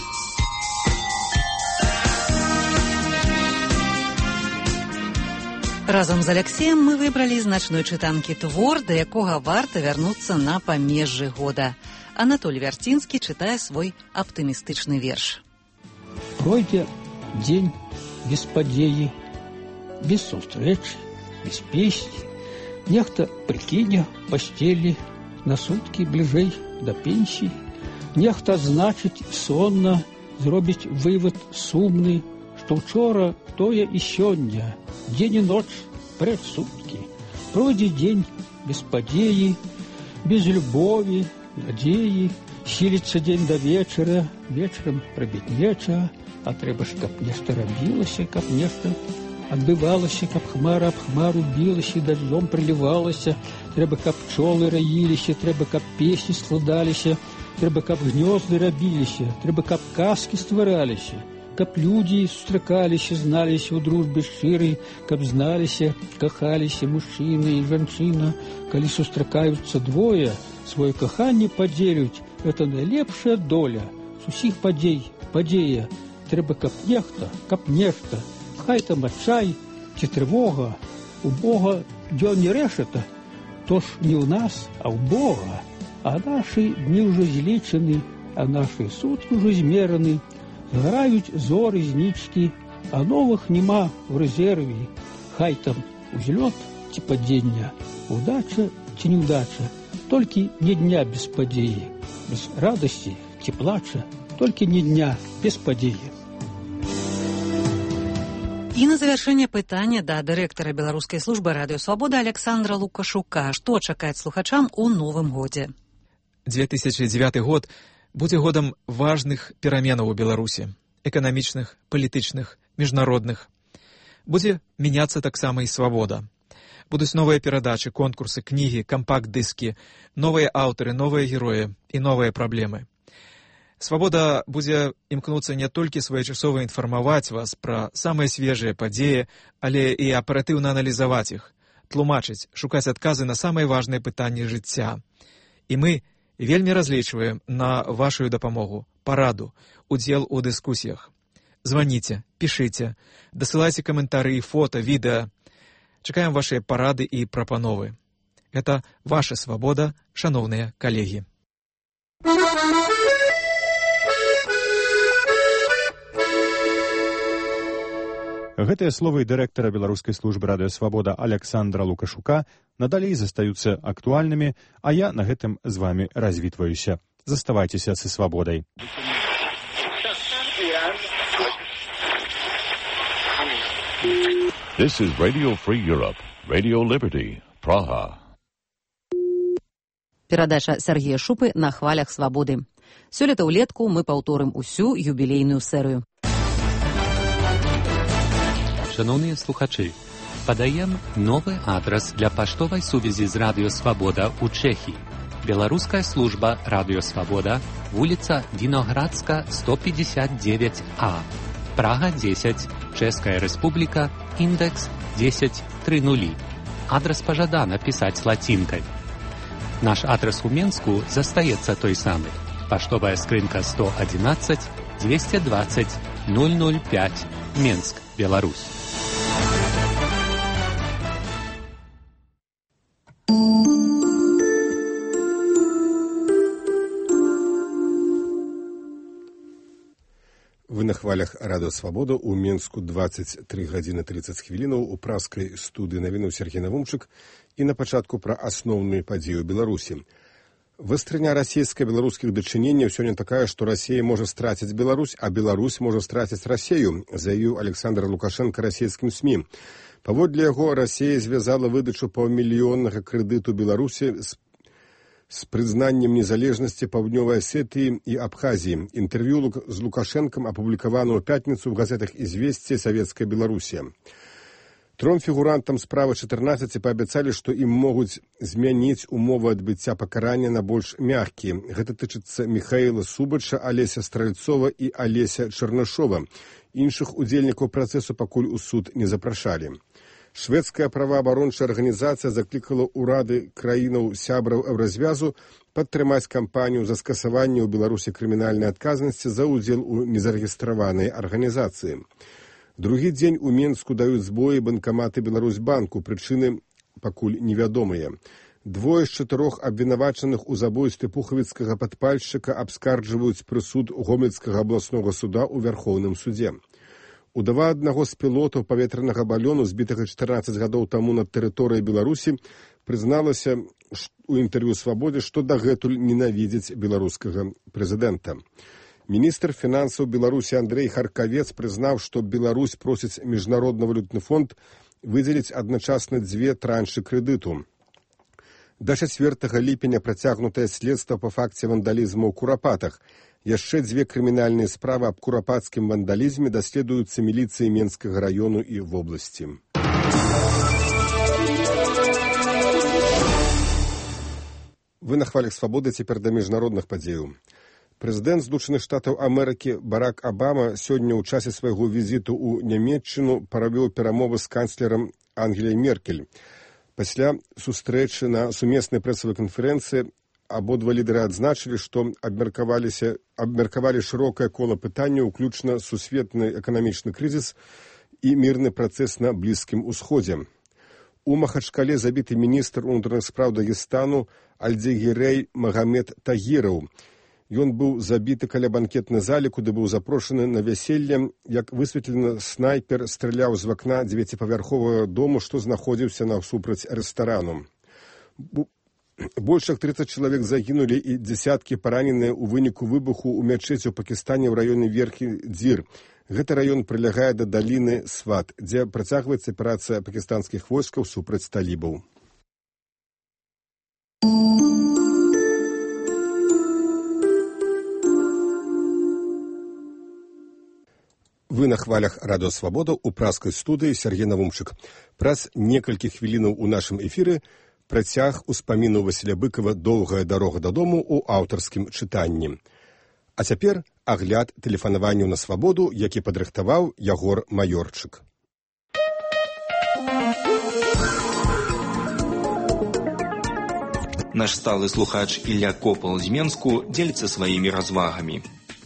Разам з Аляксеем мы выбралі з начной чытанкі твор, да якога варта вярнуцца на памежжы года. Анатоль Вярцінскі чытае свой аптымістычны верш. Пройдзе дзень без падзеі, без сустрэчы, без песні, нехта прыкіне пасцелі на суткі бліжэй да пенсіі, нехта значыць сонна зробіць вывад сумны, што ўчора тое і сёння, дзень і ноч предсуткі. Пройдзе дзень без падзеі, без любові, надзеі, сіліцца дзень да вечара, вечарам прабітнеча, а трэба ж, каб нешта рабілася, каб нешта адбывалася, каб хмара аб хмару білася, дажджом прылівалася, трэба, каб пчолы раіліся, трэба, каб песні складаліся, трэба, каб гнёзды рабіліся, трэба, каб казкі ствараліся, каб людзі сустракаліся, зналіся ў дружбе шчырай, каб зналіся, кахаліся мужчына і жанчына. Калі сустракаюцца двое, сваё каханне падзелюць, гэта найлепшая доля з усіх падзей, падзея. Трэба, каб нехта, каб нешта, хай там адчай ці трывога, у Бога дзён не рэшата, то ж не ў нас, а ў Бога. А нашы дні ўжо злічаны, а нашы суткі ўжо змераны, згараюць зоры знічкі, а новых няма ў рэзерве. Хай там узлёт ці падзення, удача ці неудача, толькі не дня без падзеі, без радасці ці плача, толькі не дня без падзеі. І на завяршэнне пытання да дырэктара беларускай службы радыё «Свабода» Александра Лукашука. Што чакаць слухачам у новым годзе? 2009 год будзе годам важных пераменаў у Беларусі. Эканамічных, палітычных, міжнародных. Будзе мяняцца таксама і свабода. Будуць новыя перадачы, конкурсы, кнігі, кампакт-дыскі, новыя аўтары, новыя героі і новыя праблемы. Свабода будзе імкнуцца не толькі своечасова інфармаваць вас пра самыя свежыя падзеі, але і аператыўна аналізаваць іх, тлумачыць, шукаць адказы на самыя важныя пытанні жыцця. І мы вельмі разлічваем на вашу дапамогу, параду, удзел у дыскусіях. Званіце, пішыце, дасылайце каментары, фота, відэа. Чакаем вашыя парады і прапановы. Гэта ваша свабода, шаноўныя калегі. Гэтыя словы дырэктара беларускай службы радыё «Свабода» Александра Лукашука надалей застаюцца актуальнымі, а я на гэтым з вамі развітваюся. Заставайцеся са свабодай. This is Radio Free Europe, Radio Liberty, Praha. Перадача Сергея Шупы на хвалях свабоды. Сёлета ўлетку мы паўторым усю юбілейную серыю. Шановні слухачі, Подаем новый адрес для поштовой связи с Радио Свобода у Чехии. Белорусская служба Радио Свобода, улица Виноградска, 159А, Прага 10, Чешская Республика, индекс 1030. Адрес пожадано писать латинкой. Наш адрес у Менску застаецца той самый. Поштовая скрынка 111 220 005, Менск, Беларусь. Вы на хвалях Радио Свобода. У Менску 23 гадзіны 30 хвілінаў. У праскай студыі навінаў Сергей Навумчык. І на пачатку пра асноўныя падзеі ў Беларусі. Вастрыня расійска-беларускіх дачыненняў сёння такая, што Расія можа страціць Беларусь, а Беларусь можа страціць Расею, заявіў Александр Лукашенко расійскім СМІ. Паводле яго, Расія звязала выдачу паўмільённага крэдыту Беларусі з прызнаннем незалежнасці Паўднёвай Асетыі і Абхазіі. Інтэрв'ю з Лукашэнкам апублікавана ў пятніцу ў газетах «Известия», «Советская Белоруссия». Тром фігурантам справы 14 паабяцалі, што ім могуць змяніць умовы адбыцця пакарання на больш мяккія. Гэта тычыцца Міхаіла Субача, Алеся Стральцова і Алеся Чарнышова. Іншых удзельнікаў працэсу пакуль у суд не запрашалі. Шведская праваабарончая арганізацыя заклікала ўрады краінаў сябраў Еўразвязу падтрымаць кампанію за скасаванне ў Беларусі крымінальнай адказнасці за ўдзел у незарэгістраванай арганізацыі. Другі дзень у Менску даюць збоі банкаматы Беларусьбанку, прычыны пакуль невядомыя. 2 з 4 абвінавачаных у забойстве пухавіцкага падпальшчыка абскарджваюць прысуд Гомельскага абласнога суда ў Вярхоўным судзе. Удава аднаго з пілотаў паветранага балёну, збітага 14 гадоў таму на тэрыторыі Беларусі, прызналася у інтэрв'ю «Свабодзе», што дагэтуль ненавідзіць беларускага прэзідэнта. Міністр фінансаў Беларусі Андрэй Харкавец прызнаў, што Беларусь просіць Міжнародны валютны фонд выдзеліць адначасна 2 траншы крэдыту. Да 4 ліпеня працягнутае следства па факце вандалізму ў Курапатах. Яшчэ 2 крымінальныя справы аб курапацкім вандалізме даследуюцца міліцыяй Менскага раёну і вобласці. Вы на хвалях свабоды, цяпер да міжнародных падзеяў. Прэзідэнт Злучаных Штатаў Амерыкі Барак Абама сёння ў часе свайго візіту ў Нямецчыну паравіў перамовы з канцлерам Ангеляй Меркель. Пасля сустрэчы на сумеснай прэсавай канферэнцыі абодва лідары адзначылі, што абмеркавалі шырокае кола пытанняў, уключна сусветны эканамічны крызіс і мірны працэс на Блізкім Усходзе. У Махачкале забіты міністр унутраных спраў Дагестану Альдзегірэй Магамед Тагіраў. Ён быў забіты каля банкетнай залі, куды быў запрошаны на вяселле. Як высветлена, снайпер страляў з вакна 9павярховага дому, што знаходзіўся насупраць рэстарану. Больш як 30 чалавек загінулі і дзесяткі параненыя ў выніку выбуху ў мячэці ў Пакістане ў раёне Верхі Дзір. Гэты раён прылягае да даліны Сват, дзе працягваецца аперацыя пакістанскіх войскаў супраць талібаў. Вы на хвалях Радио Свобода у праскай студыі Сергей Навумчык. Праз некалькі хвілінаў у нашым эфіры працяг успаміну Васіля Быкова «Доўгая дарога дадому» у аўтарскім чытанні. А цяпер агляд тэлефанаванняў на свабоду, які падрыхтаваў Ягор Маёрчык. Наш сталы слухач Ілля Копал з Менску дзеліцца сваімі развагамі.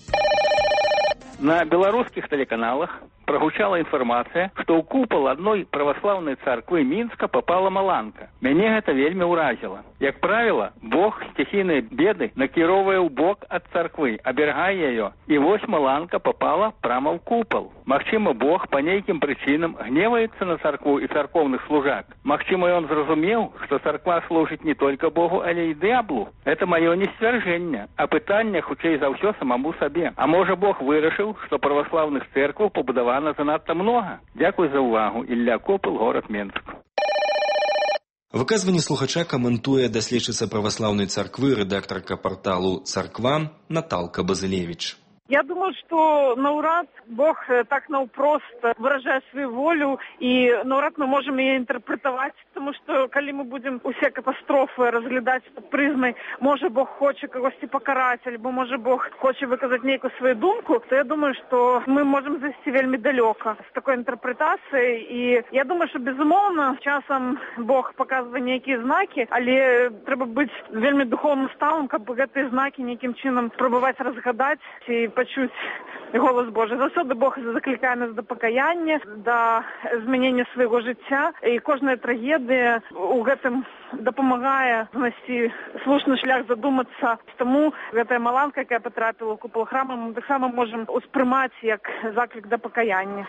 На беларускіх тэлеканалах прогучала інфармацыя, што ў купал адной праваслаўнай царквы Мінска попала маланка. Мяне гэта вельмі ўразіла. Як правіла, Бог стихійнай беды накіроўвае ў бок ад царквы, аберагае яе, і вось маланка попала прама ў купал. Магчыма, Бог па нейкім прычынам гневаецца на царкву і царкоўных служак. Магчыма, ён зразумеў, што царква служыць не толькі Богу, але і д'яблу. Это маё не сцвярджэнне, а пытанне хутчэй за ўсё самому сабе. А можа, Бог вырашыў, што праваслаўных цэркваў пабудавана занадта многа. Дзякуй за ўвагу. Ілля Копал, горад Менск. Выказванне слухача каментуе даследчыца праваслаўнай царквы, рэдактарка парталу «Царква» Наталка Базылевіч. Я думаю, что наўрад Бог так наўпрост выражае свою волю, и наўрад мы можем ее интерпретовать, потому что, коли мы будем усе катастрофы разглядать под призмой, может Бог хочет кагосьці покарать, альбо может Бог хочет выказать некую свою думку, то я думаю, что мы можем зайсці вельмі далёка с такой интерпретацией. И я думаю, что безумоўна часам Бог показывае некие знаки, але трэба быць вельмі духовным сталым, каб гэтыя знаки неким чином пробовать разгадать и почуць голос Божий. Заўсёды Бог закликае нас до покаяния, до змянення свайго жыцця, і кожная трагедія у гэтым дапамагае знайсці слушны шлях, задумацца. Таму гэтая маланка, якая потрапіла ў купал храма, мы таксама можем успрымаць як заклик до покаяния.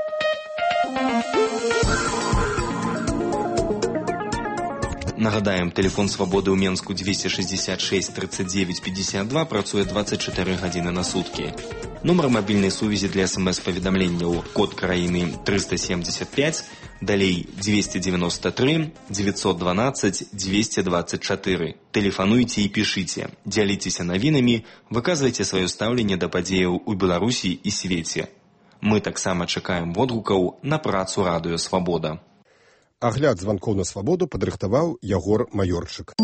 Нагадаем, телефон свабоды ў Менску 266 39 52, працуе 24 гадзіны на суткі. Нумар мабільнай сувязі для смс-паведамленняў код краіны 375, далей 293 912 224. Тэлефануйце і пішыце, дзяліцеся навінамі, выказвайце сваё стаўленне да падзеяў у Беларусі і свеце. Мы таксама чакаем водгукаў на працу радыё Свабода. Агляд званкоў на свабоду падрыхтаваў Ягор Маёрчык.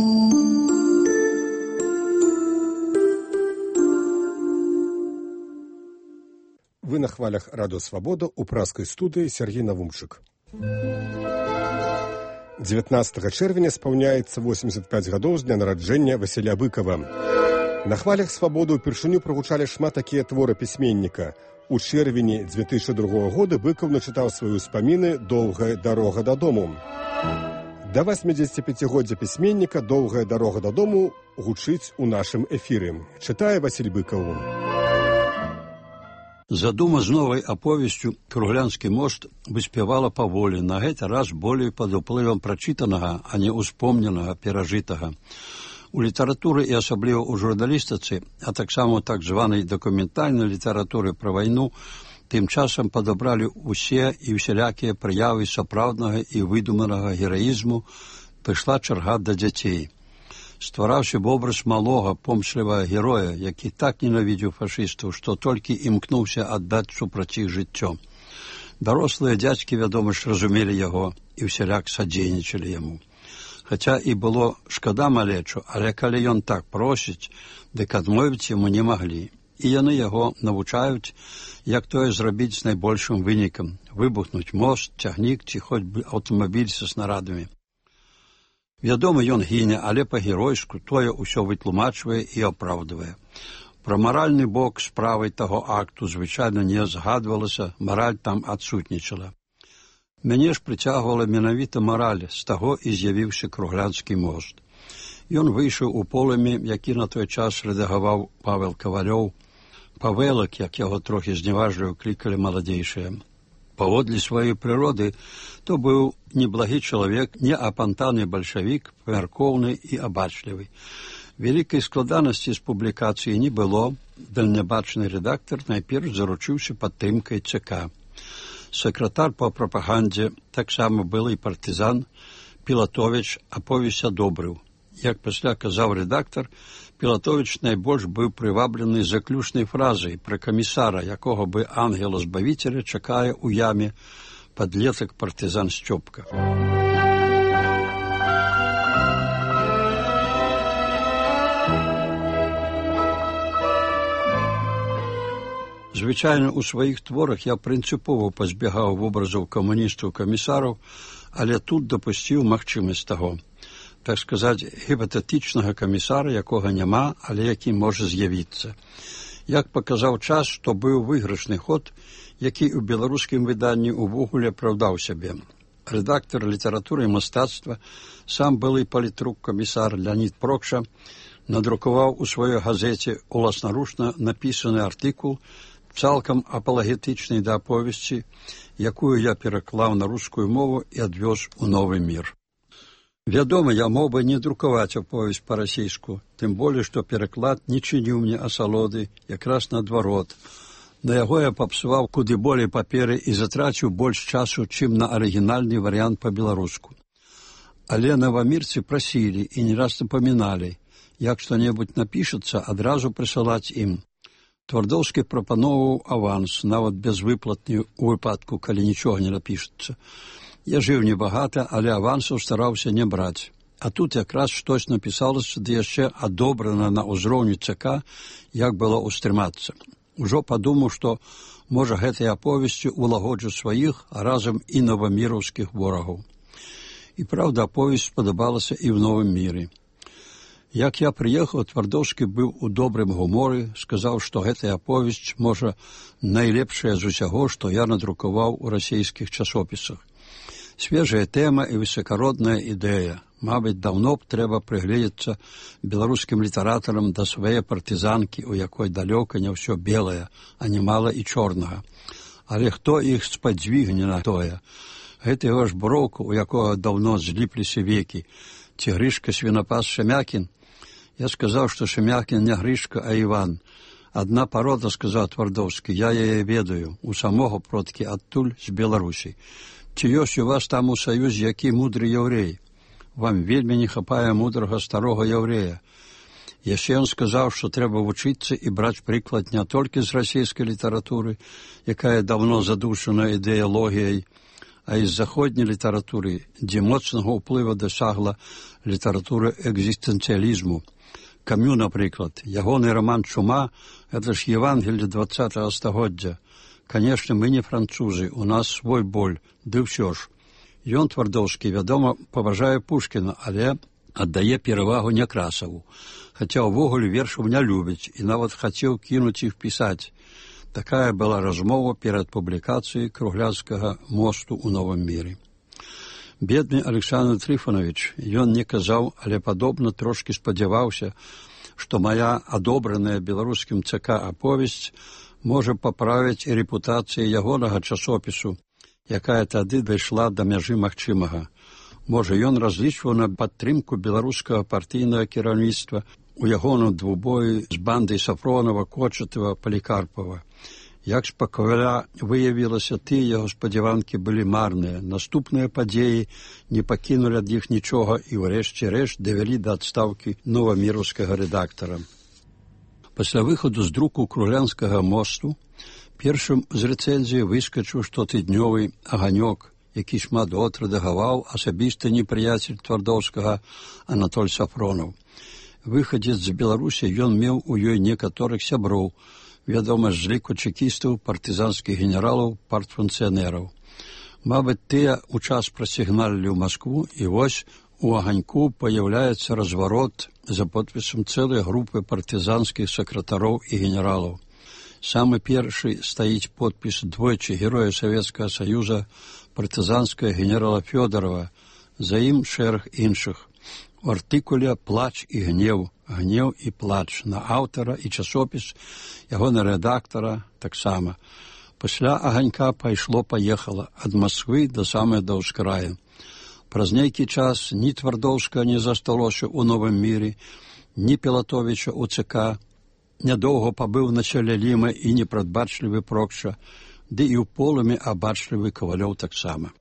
Вы на хвалях радыё Свабода ў праскай студыі Сергей Навумчык. 19 чэрвеня спаўняецца 85 гадоў з дня нараджэння Васіля Быкава. На хвалях свабоды ўпершыню прагучалі шмат такія творы пісьменніка. У чэрвені 2002 года Быкаў начытаў свае ўспаміны «Доўгая дарога дадому». Да 85-годдзя пісьменніка «Доўгая дарога дадому» гучыць у нашым эфіры. Чытае Васіль Быкаў. Задума з новай аповесцю «Круглянскі мост» выспявала паволі, на гэты раз болей пад уплывам прачытанага, а не успомненага, перажытага. У літаратуры і асабліва ў журналістыцы, а таксама так званай дакументальнай літаратуры пра вайну, тым часам падабралі ўсе і ўсялякія праявы сапраўднага і выдуманага гераізму, прыйшла чарга да дзяцей. Ствараўся вобраз малога, помслівага героя, які так ненавідзеў фашыстаў, што толькі імкнуўся аддаць супраць іх жыццё. Дарослыя дзядзькі, вядома ж, разумелі яго і ўсяляк садзейнічалі яму. Хаця і было шкада малечу, але калі ён так просіць, дык адмовіць яму не маглі. І яны яго навучаюць, як тое зрабіць з найбольшым вынікам – выбухнуць мост, цягнік ці хоць бы аўтамабіль са снарадамі. Вядома, ён гіне, але па-геройску тое ўсё вытлумачвае і апраўдвае. Пра маральны бок справай таго акту звычайна не згадвалася, мараль там адсутнічала. Мяне ж прыцягвала менавіта мараль, з таго і з'явіўся Круглянскі мост. Ён выйшаў у полымі, які на той час рэдагаваў Павел Кавалёў, Павелак, як яго трохі зневажліва клікалі маладзейшыя. Паводле сваёй прыроды, то быў неблагі чалавек, не апантаны бальшавік, памяркоўны і абачлівы. Вялікай складанасці з публікацыі не было, дальнябачны рэдактар найперш заручыўся падтрымкай ЦК. Сакратар па прапагандзе, таксама былы партызан, Пілатовіч аповесць адобрыў. Як пасля казаў рэдактар, Пілатовіч найбольш быў прываблены заключнай фразай пра камісара, якога бы ангела-збавіцеля чакае ў яме падлетак партызан Сцёпка. Звычайна ў сваіх творах я прынцыпова пазбягаў вобразаў камуністаў-камісараў, але тут дапусціў магчымасць таго. Так сказаць, гіпатэтычнага камісара, якога няма, але які можа з'явіцца. Як паказаў час, што быў выйгрышны ход, які ў беларускім выданні ўвогуле апраўдаў сябе. Рэдактар літаратуры і мастацтва, сам былы палітрук-камісар Леонід Прокша, надрукаваў у сваёй газеце уласнаручна напісаны артыкул, цалкам апалагетычнай да аповесці, якую я пераклаў на рускую мову і адвёз у новы мір. Вядома, я мог бы не друкаваць аповесць па-расейску, тым болей, што пераклад не чыніў мне асалоды, якраз наадварот. На яго я папсуваў куды болей паперы і затраціў больш часу, чым на арыгінальны варыянт па-беларуску. Але навамірцы прасілі і не раз напаміналі, як што-небудзь напішацца, адразу прысылаць ім. Твардоўскі прапаноўваў аванс, нават безвыплатны ў выпадку, калі нічога не напішацца. Я жыў небагата, але авансаў стараўся не браць. А тут якраз штось напісалася, ды яшчэ адобрана на ўзроўні ЦК, як было ўстрымацца. Ужо падумаў, што, можа, гэтай аповесцю улагоджу сваіх, а разам і новаміраўскіх ворагаў. І праўда, аповесць спадабалася і ў новым міры. Як я прыехаў, Твардоўскі быў у добрым гуморы, сказаў, што гэтая аповесць, можа, найлепшая з усяго, што я надрукаваў у расійскіх часопісах. Свежая тэма і высокародная ідэя. Мабыць, даўно б трэба прыгледзецца беларускім літаратарам да свае партызанкі, у якой далёка не ўсё белае, а немала і чорнага. Але хто іх спадзвігне на тое? Гэты ваш броўка, у якога даўно зліпліся векі. Ці Грышка свінапас Шемякін? Я сказаў, што Шемякін не Грышка, а Іван. Адна парода, сказаў Твардоўскі, я яе ведаю, у самога продкі адтуль з Беларусі. Ці ёсць у вас там у саюзе які мудры яўрей? Вам вельмі не хапае мудрага старога яўрэя. Яшчэ ён сказаў, што трэба вучыцца і браць прыклад не толькі з расійскай літаратуры, якая даўно задушана ідэалогіяй, а і з заходняй літаратуры, дзе моцнага ўплыва дасягла літаратура экзістэнцыялізму. Камю, напрыклад, ягоны раман «Чума» – гэта ж Евангелле 20-го стагоддзя. Канешне, мы не французы, у нас свой боль, ды ўсё ж. Ён, Твардоўскі, вядома, паважае Пушкіна, але аддае перавагу Някрасаву. Хаця ўвогуле вершаў не любіць і нават хацеў кінуць іх пісаць. Такая была размова перад публікацыяй Круглянскага мосту ў Новым міры. Бедны Александр Трыфанович, ён не казаў, але падобна трошкі спадзяваўся, што мая адобраная беларускім ЦК аповесць можа паправіць і рэпутацыю ягонага часопісу, якая тады дайшла да мяжы магчымага. Можа, ён разлічваў на падтрымку беларускага партыйнага кіраўніцтва у ягоным двубоі з бандай Сафронова, Кочатава, Палікарпава. Як спакойна выявілася, тыя яго спадзяванкі былі марныя. Наступныя падзеі не пакінулі ад іх нічога і ўрэшце рэшт давялі да адстаўкі новаміраўскага рэдактара. Пасля выхаду з друку Круглянскага мосту першым з рэцэнзіі выскачыў штотыднёвы «Аганёк», які шмат год рэдагаваў асабісты непрыяцель Твардоўскага Анатоль Сафронаў. Выхадзец з Беларусі, ён меў у ёй некаторых сяброў, вядома, з ліку чекістаў, партызанскіх генералаў, партфункцыянераў. Мабыць, тыя ў час прасігналілі ў Маскву, і вось у «Аганьку» паяўляецца разварот за подпісам цэлай групы партызанскіх сакратароў і генералаў. Самы першы стаіць подпіс двойчы героя Савецкага Саюза, партызанскага генерала Фёдорова, за ім шэраг іншых. У артыкуле «Плач і гнеў», «Гнеў і плач» на аўтара і часопіс, ягона рэдактара таксама. Пасля «Аганька» пайшло-паехала ад Масквы да самай да ўскрая. Праз нейкі час ні Твардоўскага не засталося ў Новым міры, ні Пілатовіча ў ЦК. Нядоўга пабыў на чале Ліма і непрадбачлівы Прокша, ды і ў полымі абачлівы Кавалёў таксама.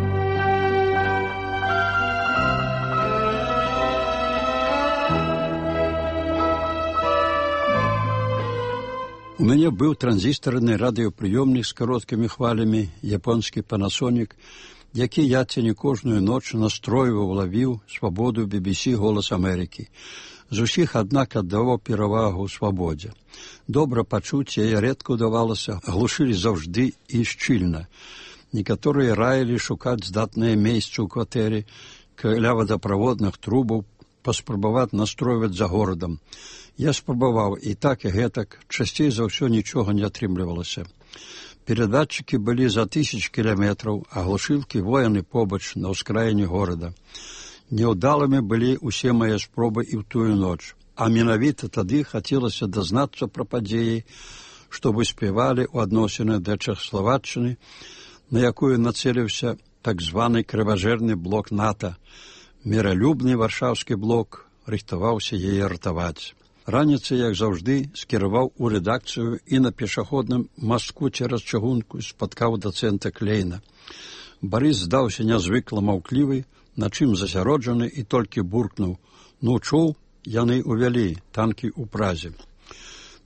У мяне быў транзістарны радыёпрыёмнік з кароткімі хвалямі, японскі Panasonic, які я ці не кожную ноч настройваў, лавіў свабоду BBC «Голас Амерыкі». З усіх, аднак, аддаваў перавагу свабодзе. Добра пачуць яе рэдка ўдавалася, глушылі заўжды і шчыльна. Некаторыя раілі шукаць здатнае месца ў кватэры, каля вадаправодных трубаў, паспрабаваць настройваць за горадам. Я спрабаваў і так, і гэтак, часцей за ўсё нічога не атрымлівалася. Перадатчыкі былі за 1000 кіламетраў, а глушылкі вояны побач на ўскраіне горада. Няўдалымі былі ўсе мае спробы і ў тую ноч, а менавіта тады хацелася дазнацца пра падзеі, што выспявалі ў адносіны да Чэхаславаччыны, на якую нацэліўся так званы крыважэрны блок НАТО. Міралюбны варшаўскі блок рыхтаваўся яе ратаваць. Раніцай, як заўжды, скіраваў у рэдакцыю і на пешаходным мастку цераз чыгунку спаткаў дацэнта Клейна. Барыс здаўся нязвыкла маўклівы, на чым засяроджаны і толькі буркнуў: «Ну, чуў, яны ўвялі танкі ў Празе».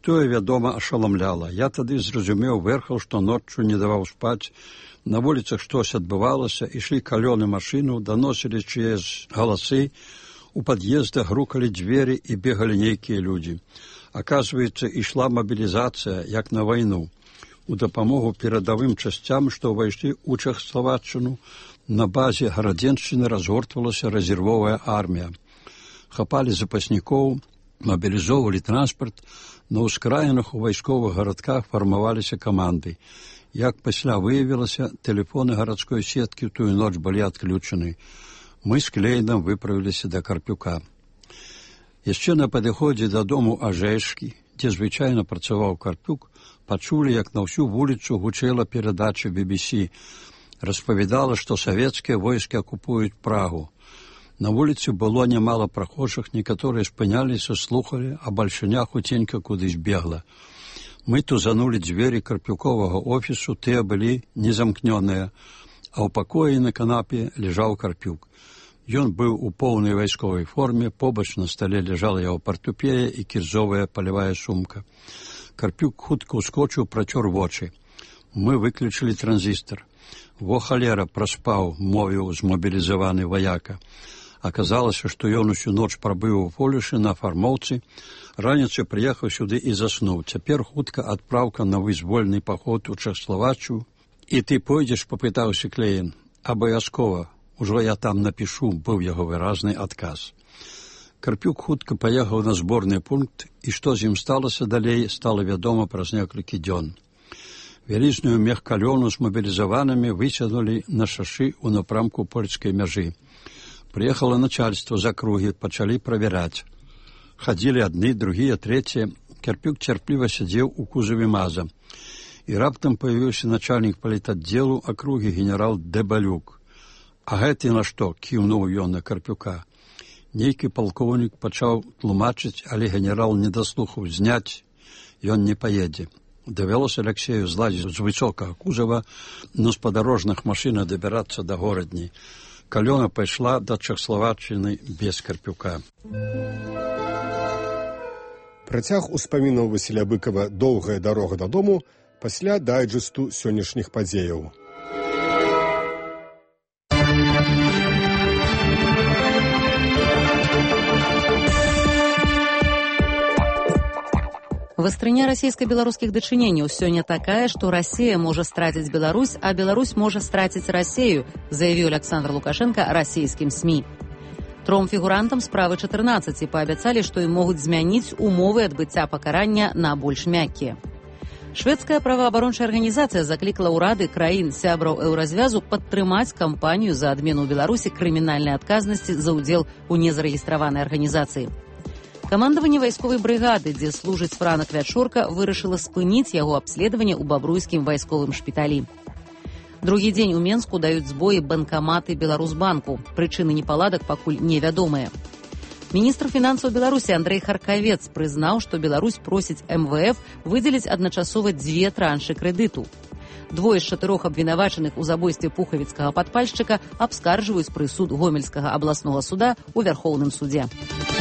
тое, вядома, ашаламляла. Я тады зразумеў верхаў, што ноччу не даваў спаць. На вуліцах штось адбывалася, ішлі калёны машыну, даносілі чыясь галасы, у пад'ездах грукалі дзверы і бегалі нейкія людзі. Аказваецца, ішла мабілізацыя, як на вайну. У дапамогу перадавым часцям, што ўвайшлі ў Чэхаславаччыну, на базе Гарадзеншчыны разгортвалася рэзервовая армія. Хапалі запаснікоў, мабілізоўвалі транспарт, на ўскраінах у вайсковых гарадках фармаваліся каманды. Як пасля выявілася, тэлефоны гарадской сеткі ў тую ноч былі адключаны. Мы з Клейнам выправіліся да Карпюка. Яшчэ на падыходзе дадому Ажэшкі, дзе звычайна працаваў Карпюк, пачулі, як на ўсю вуліцу гучэла перадача BBC. Распавядала, што савецкія войскі акупуюць Прагу. На вуліцы было нямала прахожых, некаторыя спыняліся, слухалі, а бальшыня хуценька кудысь бегла. Мы тузанулі дзверы Карпюковага офісу, тыя былі незамкнёныя, а ў пакоі на канапе ляжаў Карпюк. Ён быў у поўнай вайсковай форме, побач на стале ляжала яго партупея і кірзовая палявая сумка. Карпюк хутка ўскочыў, працёр вочы. Мы выключылі транзістар. Во халера, праспаў, мовіў змобілізаваны ваяка. Аказалася, што ён усю ноч прабыў у полюшы на фармоўцы, раніцай прыехаў сюды і заснуў. Цяпер хутка адпраўка на вызвольны паход у Чэхаславаччыну. І ты пойдзеш, папытаўся Клейн. Абавязкова. Ужо я там напішу, быў яго выразны адказ. Карпюк хутка паехаў на зборны пункт, і што з ім сталася далей, стала вядома праз некалькі дзён. Вялізную мехкалёну з мабілізаванымі выцягнулі на шашы ў напрамку польскай мяжы. Прыехала начальство з акругі, пачалі правяраць. Хадзілі адны, другія, трэція. Карпюк цярпліва сядзеў у кузаве МАЗа. І раптам паявіўся начальнік палітаддзелу акругі генерал Дэбалюк. А гэты на што? Кіўнуў ён на Карпюка. Нейкі палкоўнік пачаў тлумачыць, але генерал не даслухаў. Зняць ён не паедзе. Давялося Алексею злазіць з высокага кузава, но з падарожных машына дабірацца да горадні. Калёна пайшла да Чэхаславаччыны без Карпюка. Працяг успамінаў Васіля Быкава «Доўгая дарога дадому» пасля дайджэсту сённяшніх падзеяў. Вастрыня расійска-беларускіх дачыненняў сёння такая, што Расія можа страціць Беларусь, а Беларусь можа страціць Расею, заявіў Александр Лукашенко расійскім СМІ. Тром фігурантам справы 14 паабяцалі, што ім могуць змяніць умовы адбыцця пакарання на больш мяккія. Шведская праваабарончая арганізацыя заклікала ўрады краін сябраў еўразвязу падтрымаць кампанію за адмену ў Беларусі крымінальнай адказнасці за ўдзел у незарэгістраванай арганізацыі. Камандаванне вайсковай брыгады, дзе служыць Франак Вячорка, вырашыла спыніць яго абследаванне ў бабруйскім вайсковым шпіталі. Другі дзень у Менску даюць збоі банкаматы Беларусбанку. Прычыны непаладак пакуль невядомыя. Міністр фінансаў Беларусі Андрэй Харкавец прызнаў, што Беларусь просіць МВФ выдзеліць адначасова 2 траншы крэдыту. 2 з 4 абвінавачаных у забойстве пухавіцкага падпальшчыка абскарджваюць прысуд Гомельскага абласнога суда ў Вярхоўным судзе.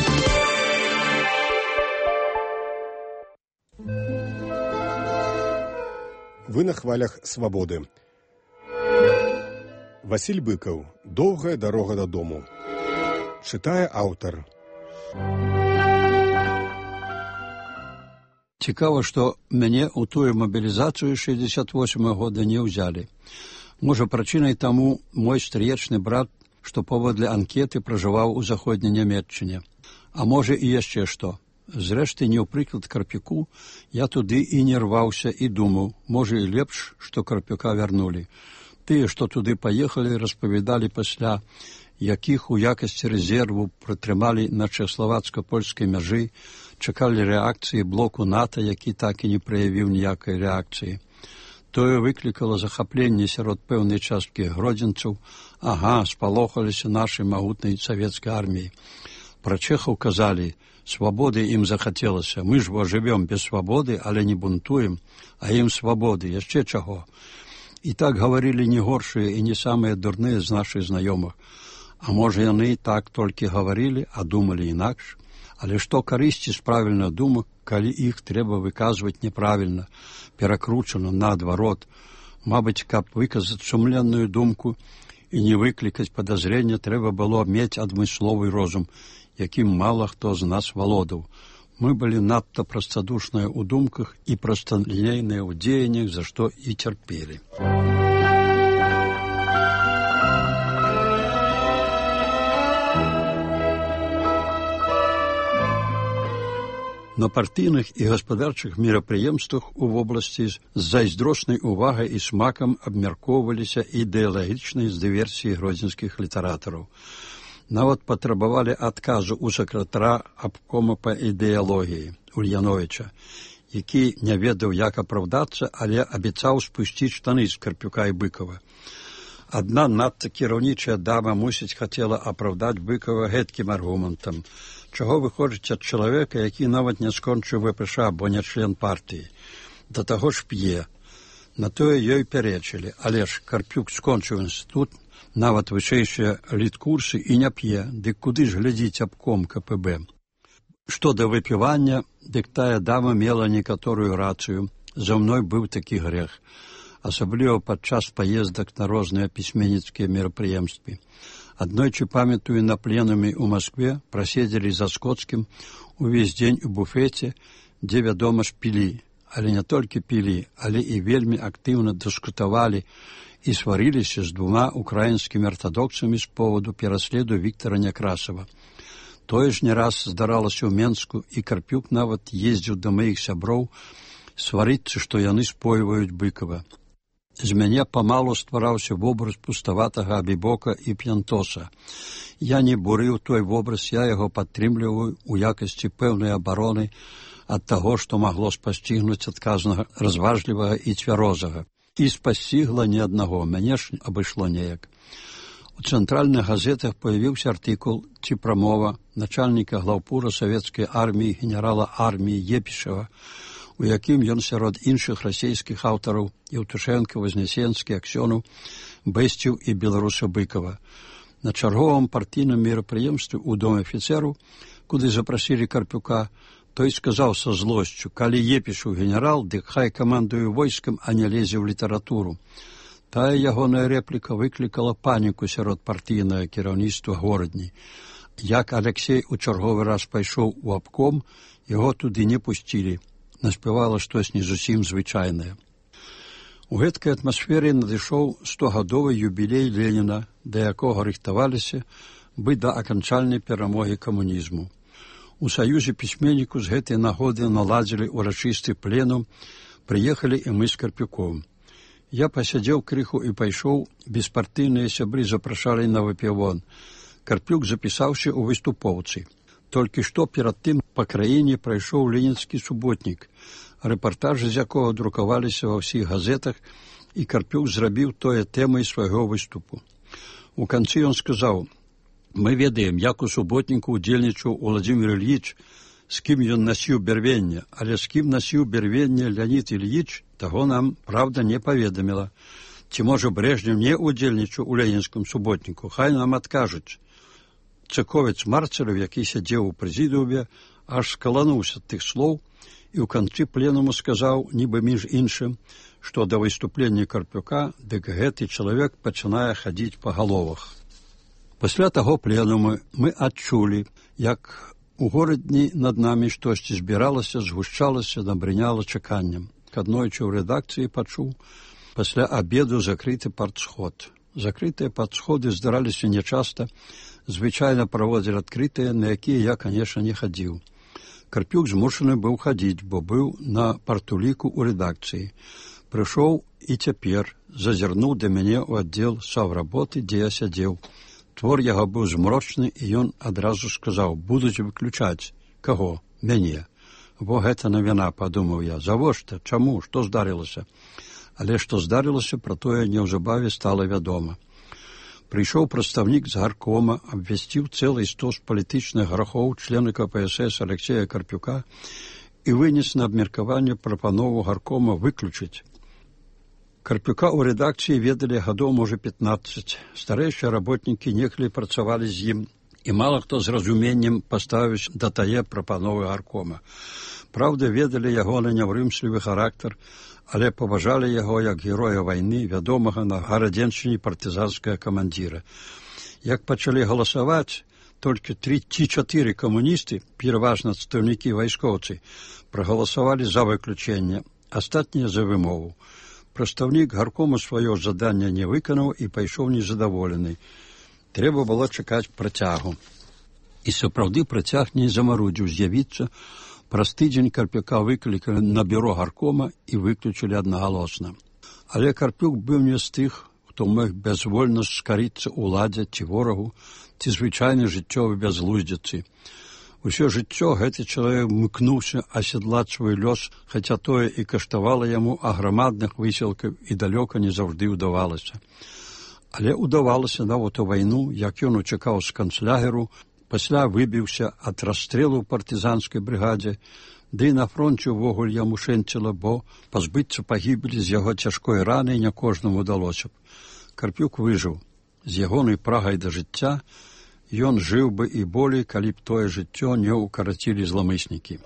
Вы на хвалях свабоды. Васіль Быкаў «Доўгая дарога дадому». Чытае аўтар. Цікава, што мяне ў тую мабілізацыю 68 года не ўзялі. Можа, прычынай таму мой стрыечны брат, што паводле анкеты пражываў у заходняй Нямецчыне. А можа і яшчэ што. Зрэшты, не ў прыклад Карпюку, я туды і не рваўся і думаў, можа і лепш, што Карпюка вярнулі. Тыя, што туды паехалі, распавядалі пасля, якіх у якасці рэзерву прытрымалі на чэхаславацка-польскай мяжы, чакалі рэакцыі блоку НАТО, які так і не праявіў ніякай рэакцыі. Тое выклікала захапленне сярод пэўнай часткі гродзенцаў. Ага, спалохаліся нашай магутнай савецкай арміі. Пра чэхаў казалі, свабоды ім захацелася. Мы ж жывём без свабоды, але не бунтуем, а ім свабоды, яшчэ чаго. І так гаварылі не горшыя і не самыя дурныя з нашых знаёмых. А можа, яны так толькі гаварылі, а думалі інакш? Але што карысці з правільных думак, калі іх трэба выказваць неправільна, перакручана наадварот? Мабыць, каб выказаць сумленную думку і не выклікаць падазрення, трэба было мець адмысловы розум, якім мала хто з нас валодаў. Мы былі надта прастадушныя ў думках і прасталінейныя ў дзеяннях, за што і цярпелі. На партыйных і гаспадарчых мерапрыемствах у вобласці з зайздроснай увагай і смакам абмяркоўваліся ідэалагічныя дыверсіі гродзенскіх літаратараў. Нават патрабавалі адказу ў сакратара абкома па ідэалогіі Ульяновіча, які не ведаў, як апраўдацца, але абяцаў спусціць штаны з Карпюка і Быкова. Адна надта кіраўнічая дама, мусіць, хацела апраўдаць Быкова гэткім аргументам. Чаго вы хочаце ад чалавека, які нават не скончыў ВПШ, бо не член партыі? Да таго ж п'е. На тое ёй пярэчылі, але ж Карпюк скончыў інстытут, нават вышэйшыя літкурсы і не п'е, дык куды ж глядзіць абком КПБ? Што да выпівання, дык тая дама мела некаторую рацыю. За мной быў такі грэх, асабліва падчас паездак на розныя пісьменніцкія мерапрыемствы. Аднойчы, памятаю, на пленуме ў Маскве праседзелі за Скоцкім увесь дзень у буфеце, дзе, вядома ж, пілі. Але не толькі пілі, але і вельмі актыўна дыскутавалі і сварыліся з двума украінскімі артадоксамі з поводу пераследу Віктара Някрасава. Тое ж не раз здаралася ў Менску, і Карпюк нават ездзіў да маіх сяброў сварыцца, што яны спойваюць Быкова. З мяне памалу ствараўся вобраз пуставатага Абібока і П'янтоса. Я не бурыў той вобраз, я яго падтрымліваю ў якасці пэўнай абароны ад таго, што магло спасцігнуць адказнага, разважлівага і цвярозага. І спасцігла ні аднаго, мяне ж абышло неяк. У цэнтральных газетах появіўся артыкул ці прамова начальніка глаўпура савецкай арміі генерала арміі Епішева, у якім ён сярод іншых расійскіх аўтараў Еўтушэнка, Вознесенскі, Аксёнаў бэсціў і беларуса Быкова. На чарговым партійным мерапрыемстве ў доме афіцеру, куды запрасілі Карпюка, той сказаў са злосцю: калі Епішаў генерал, дык хай камандуе войскам, а не лезе ў літаратуру. Тая ягоная рэпліка выклікала паніку сярод партыйнага кіраўніцтва горадні. Як Алексей у чарговы раз пайшоў у абком, яго туды не пусцілі. Наспявала штось не зусім звычайнае. У гэткай атмасферы надышоў 100-гадовы юбілей Леніна, да якога рыхтаваліся бы да аканчальнай перамогі камунізму. У Саюзе пісьменніку з гэтай нагоды наладзілі урачысты пленум, прыехалі і мы з Карпюком. Я пасядзеў крыху і пайшоў, беспартыйныя сябры запрашалі на выпівон. Карпюк запісаўся ў выступоўцы. Толькі што перад тым па краіне прайшоў ленінскі суботнік, рэпартажы з якога друкаваліся ва ўсіх газетах, і Карпюк зрабіў тое тэмай свайго выступу. У канцы ён сказаў: мы ведаем, як у суботніку удзельнічаў Уладзімір Ільіч, з кім ён насіў бярвенне, але з кім насіў бярвенне Леонід Ільіч, таго нам, правда, не паведаміла. Ці, можа, Брэжнев не удзельнічаў у ленінскім суботніку, хай нам адкажуць. Цыковец Марцелев, які сядзеў у прэзідыуме, аж скалануўся ад тых слоў і ў канцы пленуму сказаў, нібы між іншым, што да выступлення Карпюка, дык гэты чалавек пачынае хадзіць па галовах. Пасля таго пленуму мы адчулі, як у горадні над намі штосьці збіралася, згушчалася, набрыняла чаканнем. Аднойчы ў рэдакцыі пачуў пасля абеду закрыты партсход. Закрытыя партсходы здараліся нячаста, звычайна праводзілі адкрытыя, на якія я, канешне, не хадзіў. Карпюк змушаны быў хадзіць, бо быў на партуліку ў рэдакцыі. Прыйшоў і цяпер зазірнуў да мяне ў аддзел саўработы, дзе я сядзеў. Твор яго быў змрочны, і ён адразу сказаў: будуць выключаць. Каго? Мяне. Во гэта навіна, падумаў я. Завошта? Чаму? Што здарылася? Але што здарылася, пра тое неўзабаве стала вядома. Прыйшоў прадстаўнік з гаркома, абвясціў цэлы стос палітычных грахоў члена КПСС Алексея Карпюка і вынес на абмеркаванне прапанову гаркома выключыць. Карпюка ў рэдакцыі ведалі гадоў, можа, 15. Старэйшыя работнікі некалі працавалі з ім І мала хто з разуменнем паставіць да тае прапановы гаркома. Праўда, ведалі ягоны няўрымслівы характар, але паважалі яго як героя вайны, вядомага на гарадзеншчыне партызанскага камандзіра. Як пачалі галасаваць, толькі 3 ці 4 камуністы, пераважна адстаўнікі вайскоўцы, прагаласавалі за выключэнне, астатнія за вымову. Прадстаўнік гаркома сваё жаданне не выканаў і пайшоў незадаволены. Трэба было чакаць працягу. І сапраўды працяг не замарудзіў з'явіцца. Праз тыдзень Карпюка выклікалі на бюро гаркома і выключылі аднагалосна. Але Карпюк быў не з тых, хто мог бязвольна скарыцца ўладзе ці ворагу, ці звычайнай жыццёвай бязглуздзіцы. Усё жыццё гэты чалавек мыкнуўся асядлаць свой лёс, хаця тое і каштавала яму аграмадных высілкаў і далёка не заўжды ўдавалася. Але ўдавалася нават у вайну, як ён уцякаў з канцлягеру, пасля выбіўся ад расстрэлу ў партызанскай брыгадзе, ды і на фронце ўвогуле яму шэнціла, бо пазбыцца пагібелі з яго цяжкой раны не кожнаму ўдалося б. Карпюк выжыў. З ягонай прагай да жыцця ён жыў бы і болей, калі б тое жыццё не ўкарацілі зламыснікі.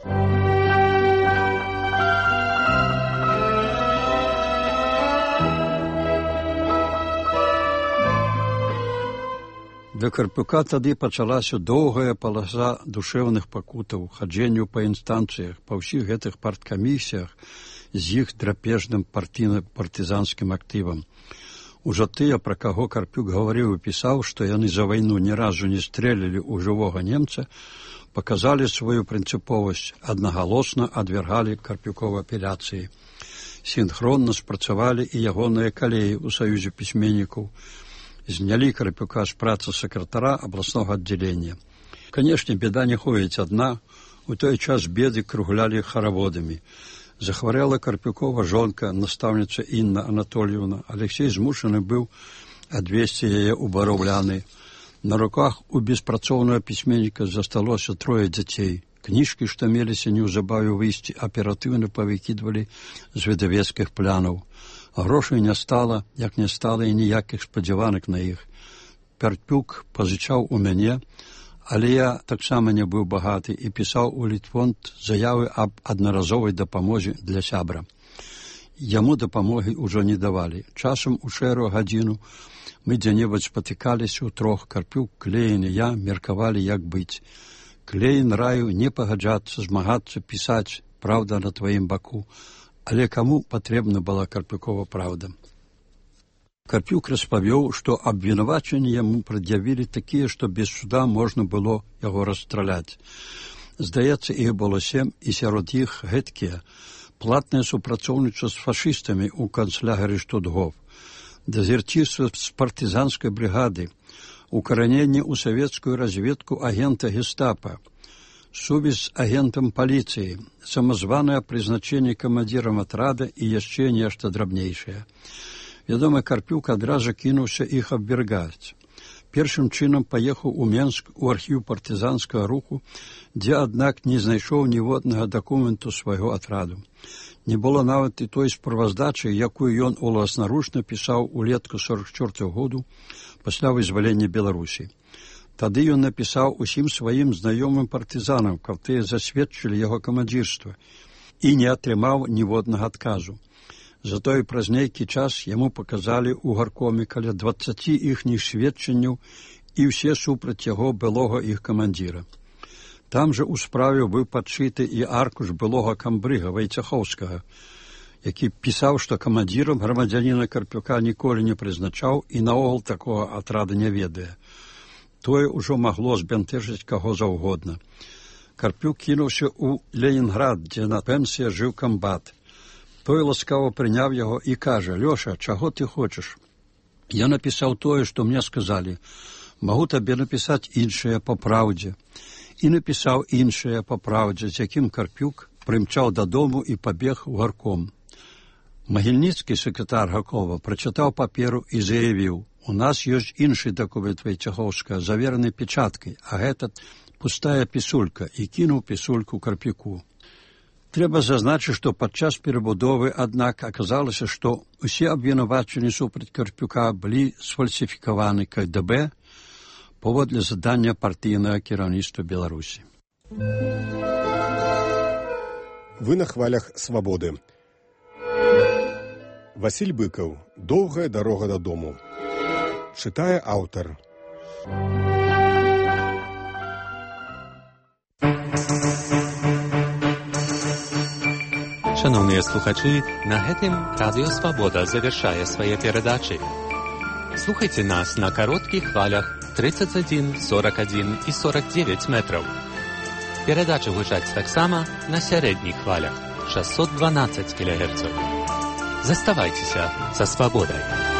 Для Карпюка тады пачалася доўгая паласа душэўных пакутаў, хаджэнняў па інстанцыях, па ўсіх гэтых парткамісіях з іх драпежным партызанскім актывам. Ужо тыя, пра каго Карпюк гаварыў і пісаў, што яны за вайну ні разу не стрэлілі ў жывога немца, паказалі сваю прынцыповасць, аднагалосна адвяргалі Карпюкова апеляцыі. Сінхронна спрацавалі і ягоныя калеі ў саюзе пісьменнікаў, знялі Карпюка з працы сакратара абласнога аддзялення. Канешне, беда не ходзіць адна, у той час беды круглялі хараводамі. Захварэла Карпюкова жонка, настаўніца Інна Анатольевна. Алексей змушаны быў адвесці яе ў бараўляны. На руках у беспрацоўнага пісьменніка засталося 3 дзяцей. Кніжкі, што меліся неўзабаве выйсці, аператыўна павыкідвалі з выдавецкіх плянаў. Грошай не стала, як не стала і ніякіх спадзяванак на іх. Карпюк пазычаў у мяне, але я таксама не быў багаты і пісаў у Літфонд заявы аб аднаразовай дапамозе для сябра. Яму дапамогі ўжо не давалі. Часам у шэрую гадзіну мы дзе-небудзь спатыкаліся ўтрох. Карпюк, Клеін і я меркавалі, як быць. Клеін раіў не пагаджацца, змагацца, пісаць, праўда на тваім баку. Але каму патрэбна была Карпюкова праўда? Карпюк распавёў, што абвінавачанні яму прад'явілі такія, што без суда можна было яго расстраляць. Здаецца, іх было 7, і сярод іх гэткія. Платнае супрацоўніцтва з фашыстамі ў канцлягеры Штутгоф, дезерцірства з партызанскай брыгады, укараненне ў савецкую разведку агента гестапа, сувязь з агентам паліцыі, самазванае прызначэнне камандзірам атрада і яшчэ нешта драбнейшае. Вядома, Карпюк адразу кінуўся іх абвяргаць. Першым чынам паехаў у Менск у архіў партызанскага руху, дзе, аднак, не знайшоў ніводнага дакументу свайго атраду. Не было нават і той справаздачы, якую ён уласнаручна пісаў улетку 44 году пасля вызвалення Беларусі. Тады ён напісаў усім сваім знаёмым партызанам, каб тыя засведчылі яго камандзірства, і не атрымаў ніводнага адказу. Затое праз нейкі час яму паказалі ў гаркоме каля 20 іхніх сведчанняў і ўсе супраць яго былога іх камандзіра. Там жа ў справе быў падшыты і аркуш былога камбрыга Вайцахоўскага, які пісаў, што камандзірам грамадзяніна Карпюка ніколі не прызначаў і наогул такога атрада не ведае. Тое ўжо магло збянтэжыць каго заўгодна. Карпюк кінуўся ў Ленінград, дзе на пенсіі жыў камбат. Той ласкава прыняў яго і кажа: «Лёша, чаго ты хочаш? Я напісаў тое, што мне сказалі. Магу табе напісаць іншае па праўдзе». І напісаў іншае па праўдзе, з якім Карпюк прымчаў дадому і пабег у гарком. Магільніцкі, сакратар Гакова, прачытаў паперу і заявіў: «У нас ёсць іншы дакумент Вайцахоўскага, завераны печаткай, а гэта пустая пісулька», і кінуў пісульку Карпюку. Трэба зазначыць, што падчас перабудовы, аднак, аказалася, што ўсе абвінавачанні супраць Карпюка былі сфальсіфікаваны КДБ, паводле задання партыйнага кіраўніцтва Беларусі. Вы на хвалях свабоды. Васіль Быкаў. Доўгая дарога дадому. Чытае аўтар. Шановныя слухачы, на гэтым Радыё Свабода завяршае свае перадачы. Слухайце нас на кароткіх хвалях 31, 41 і 49 метраў. Перадачы гучаць таксама на сярэдніх хвалях 612 кГц. Заставайцеся са свабодай.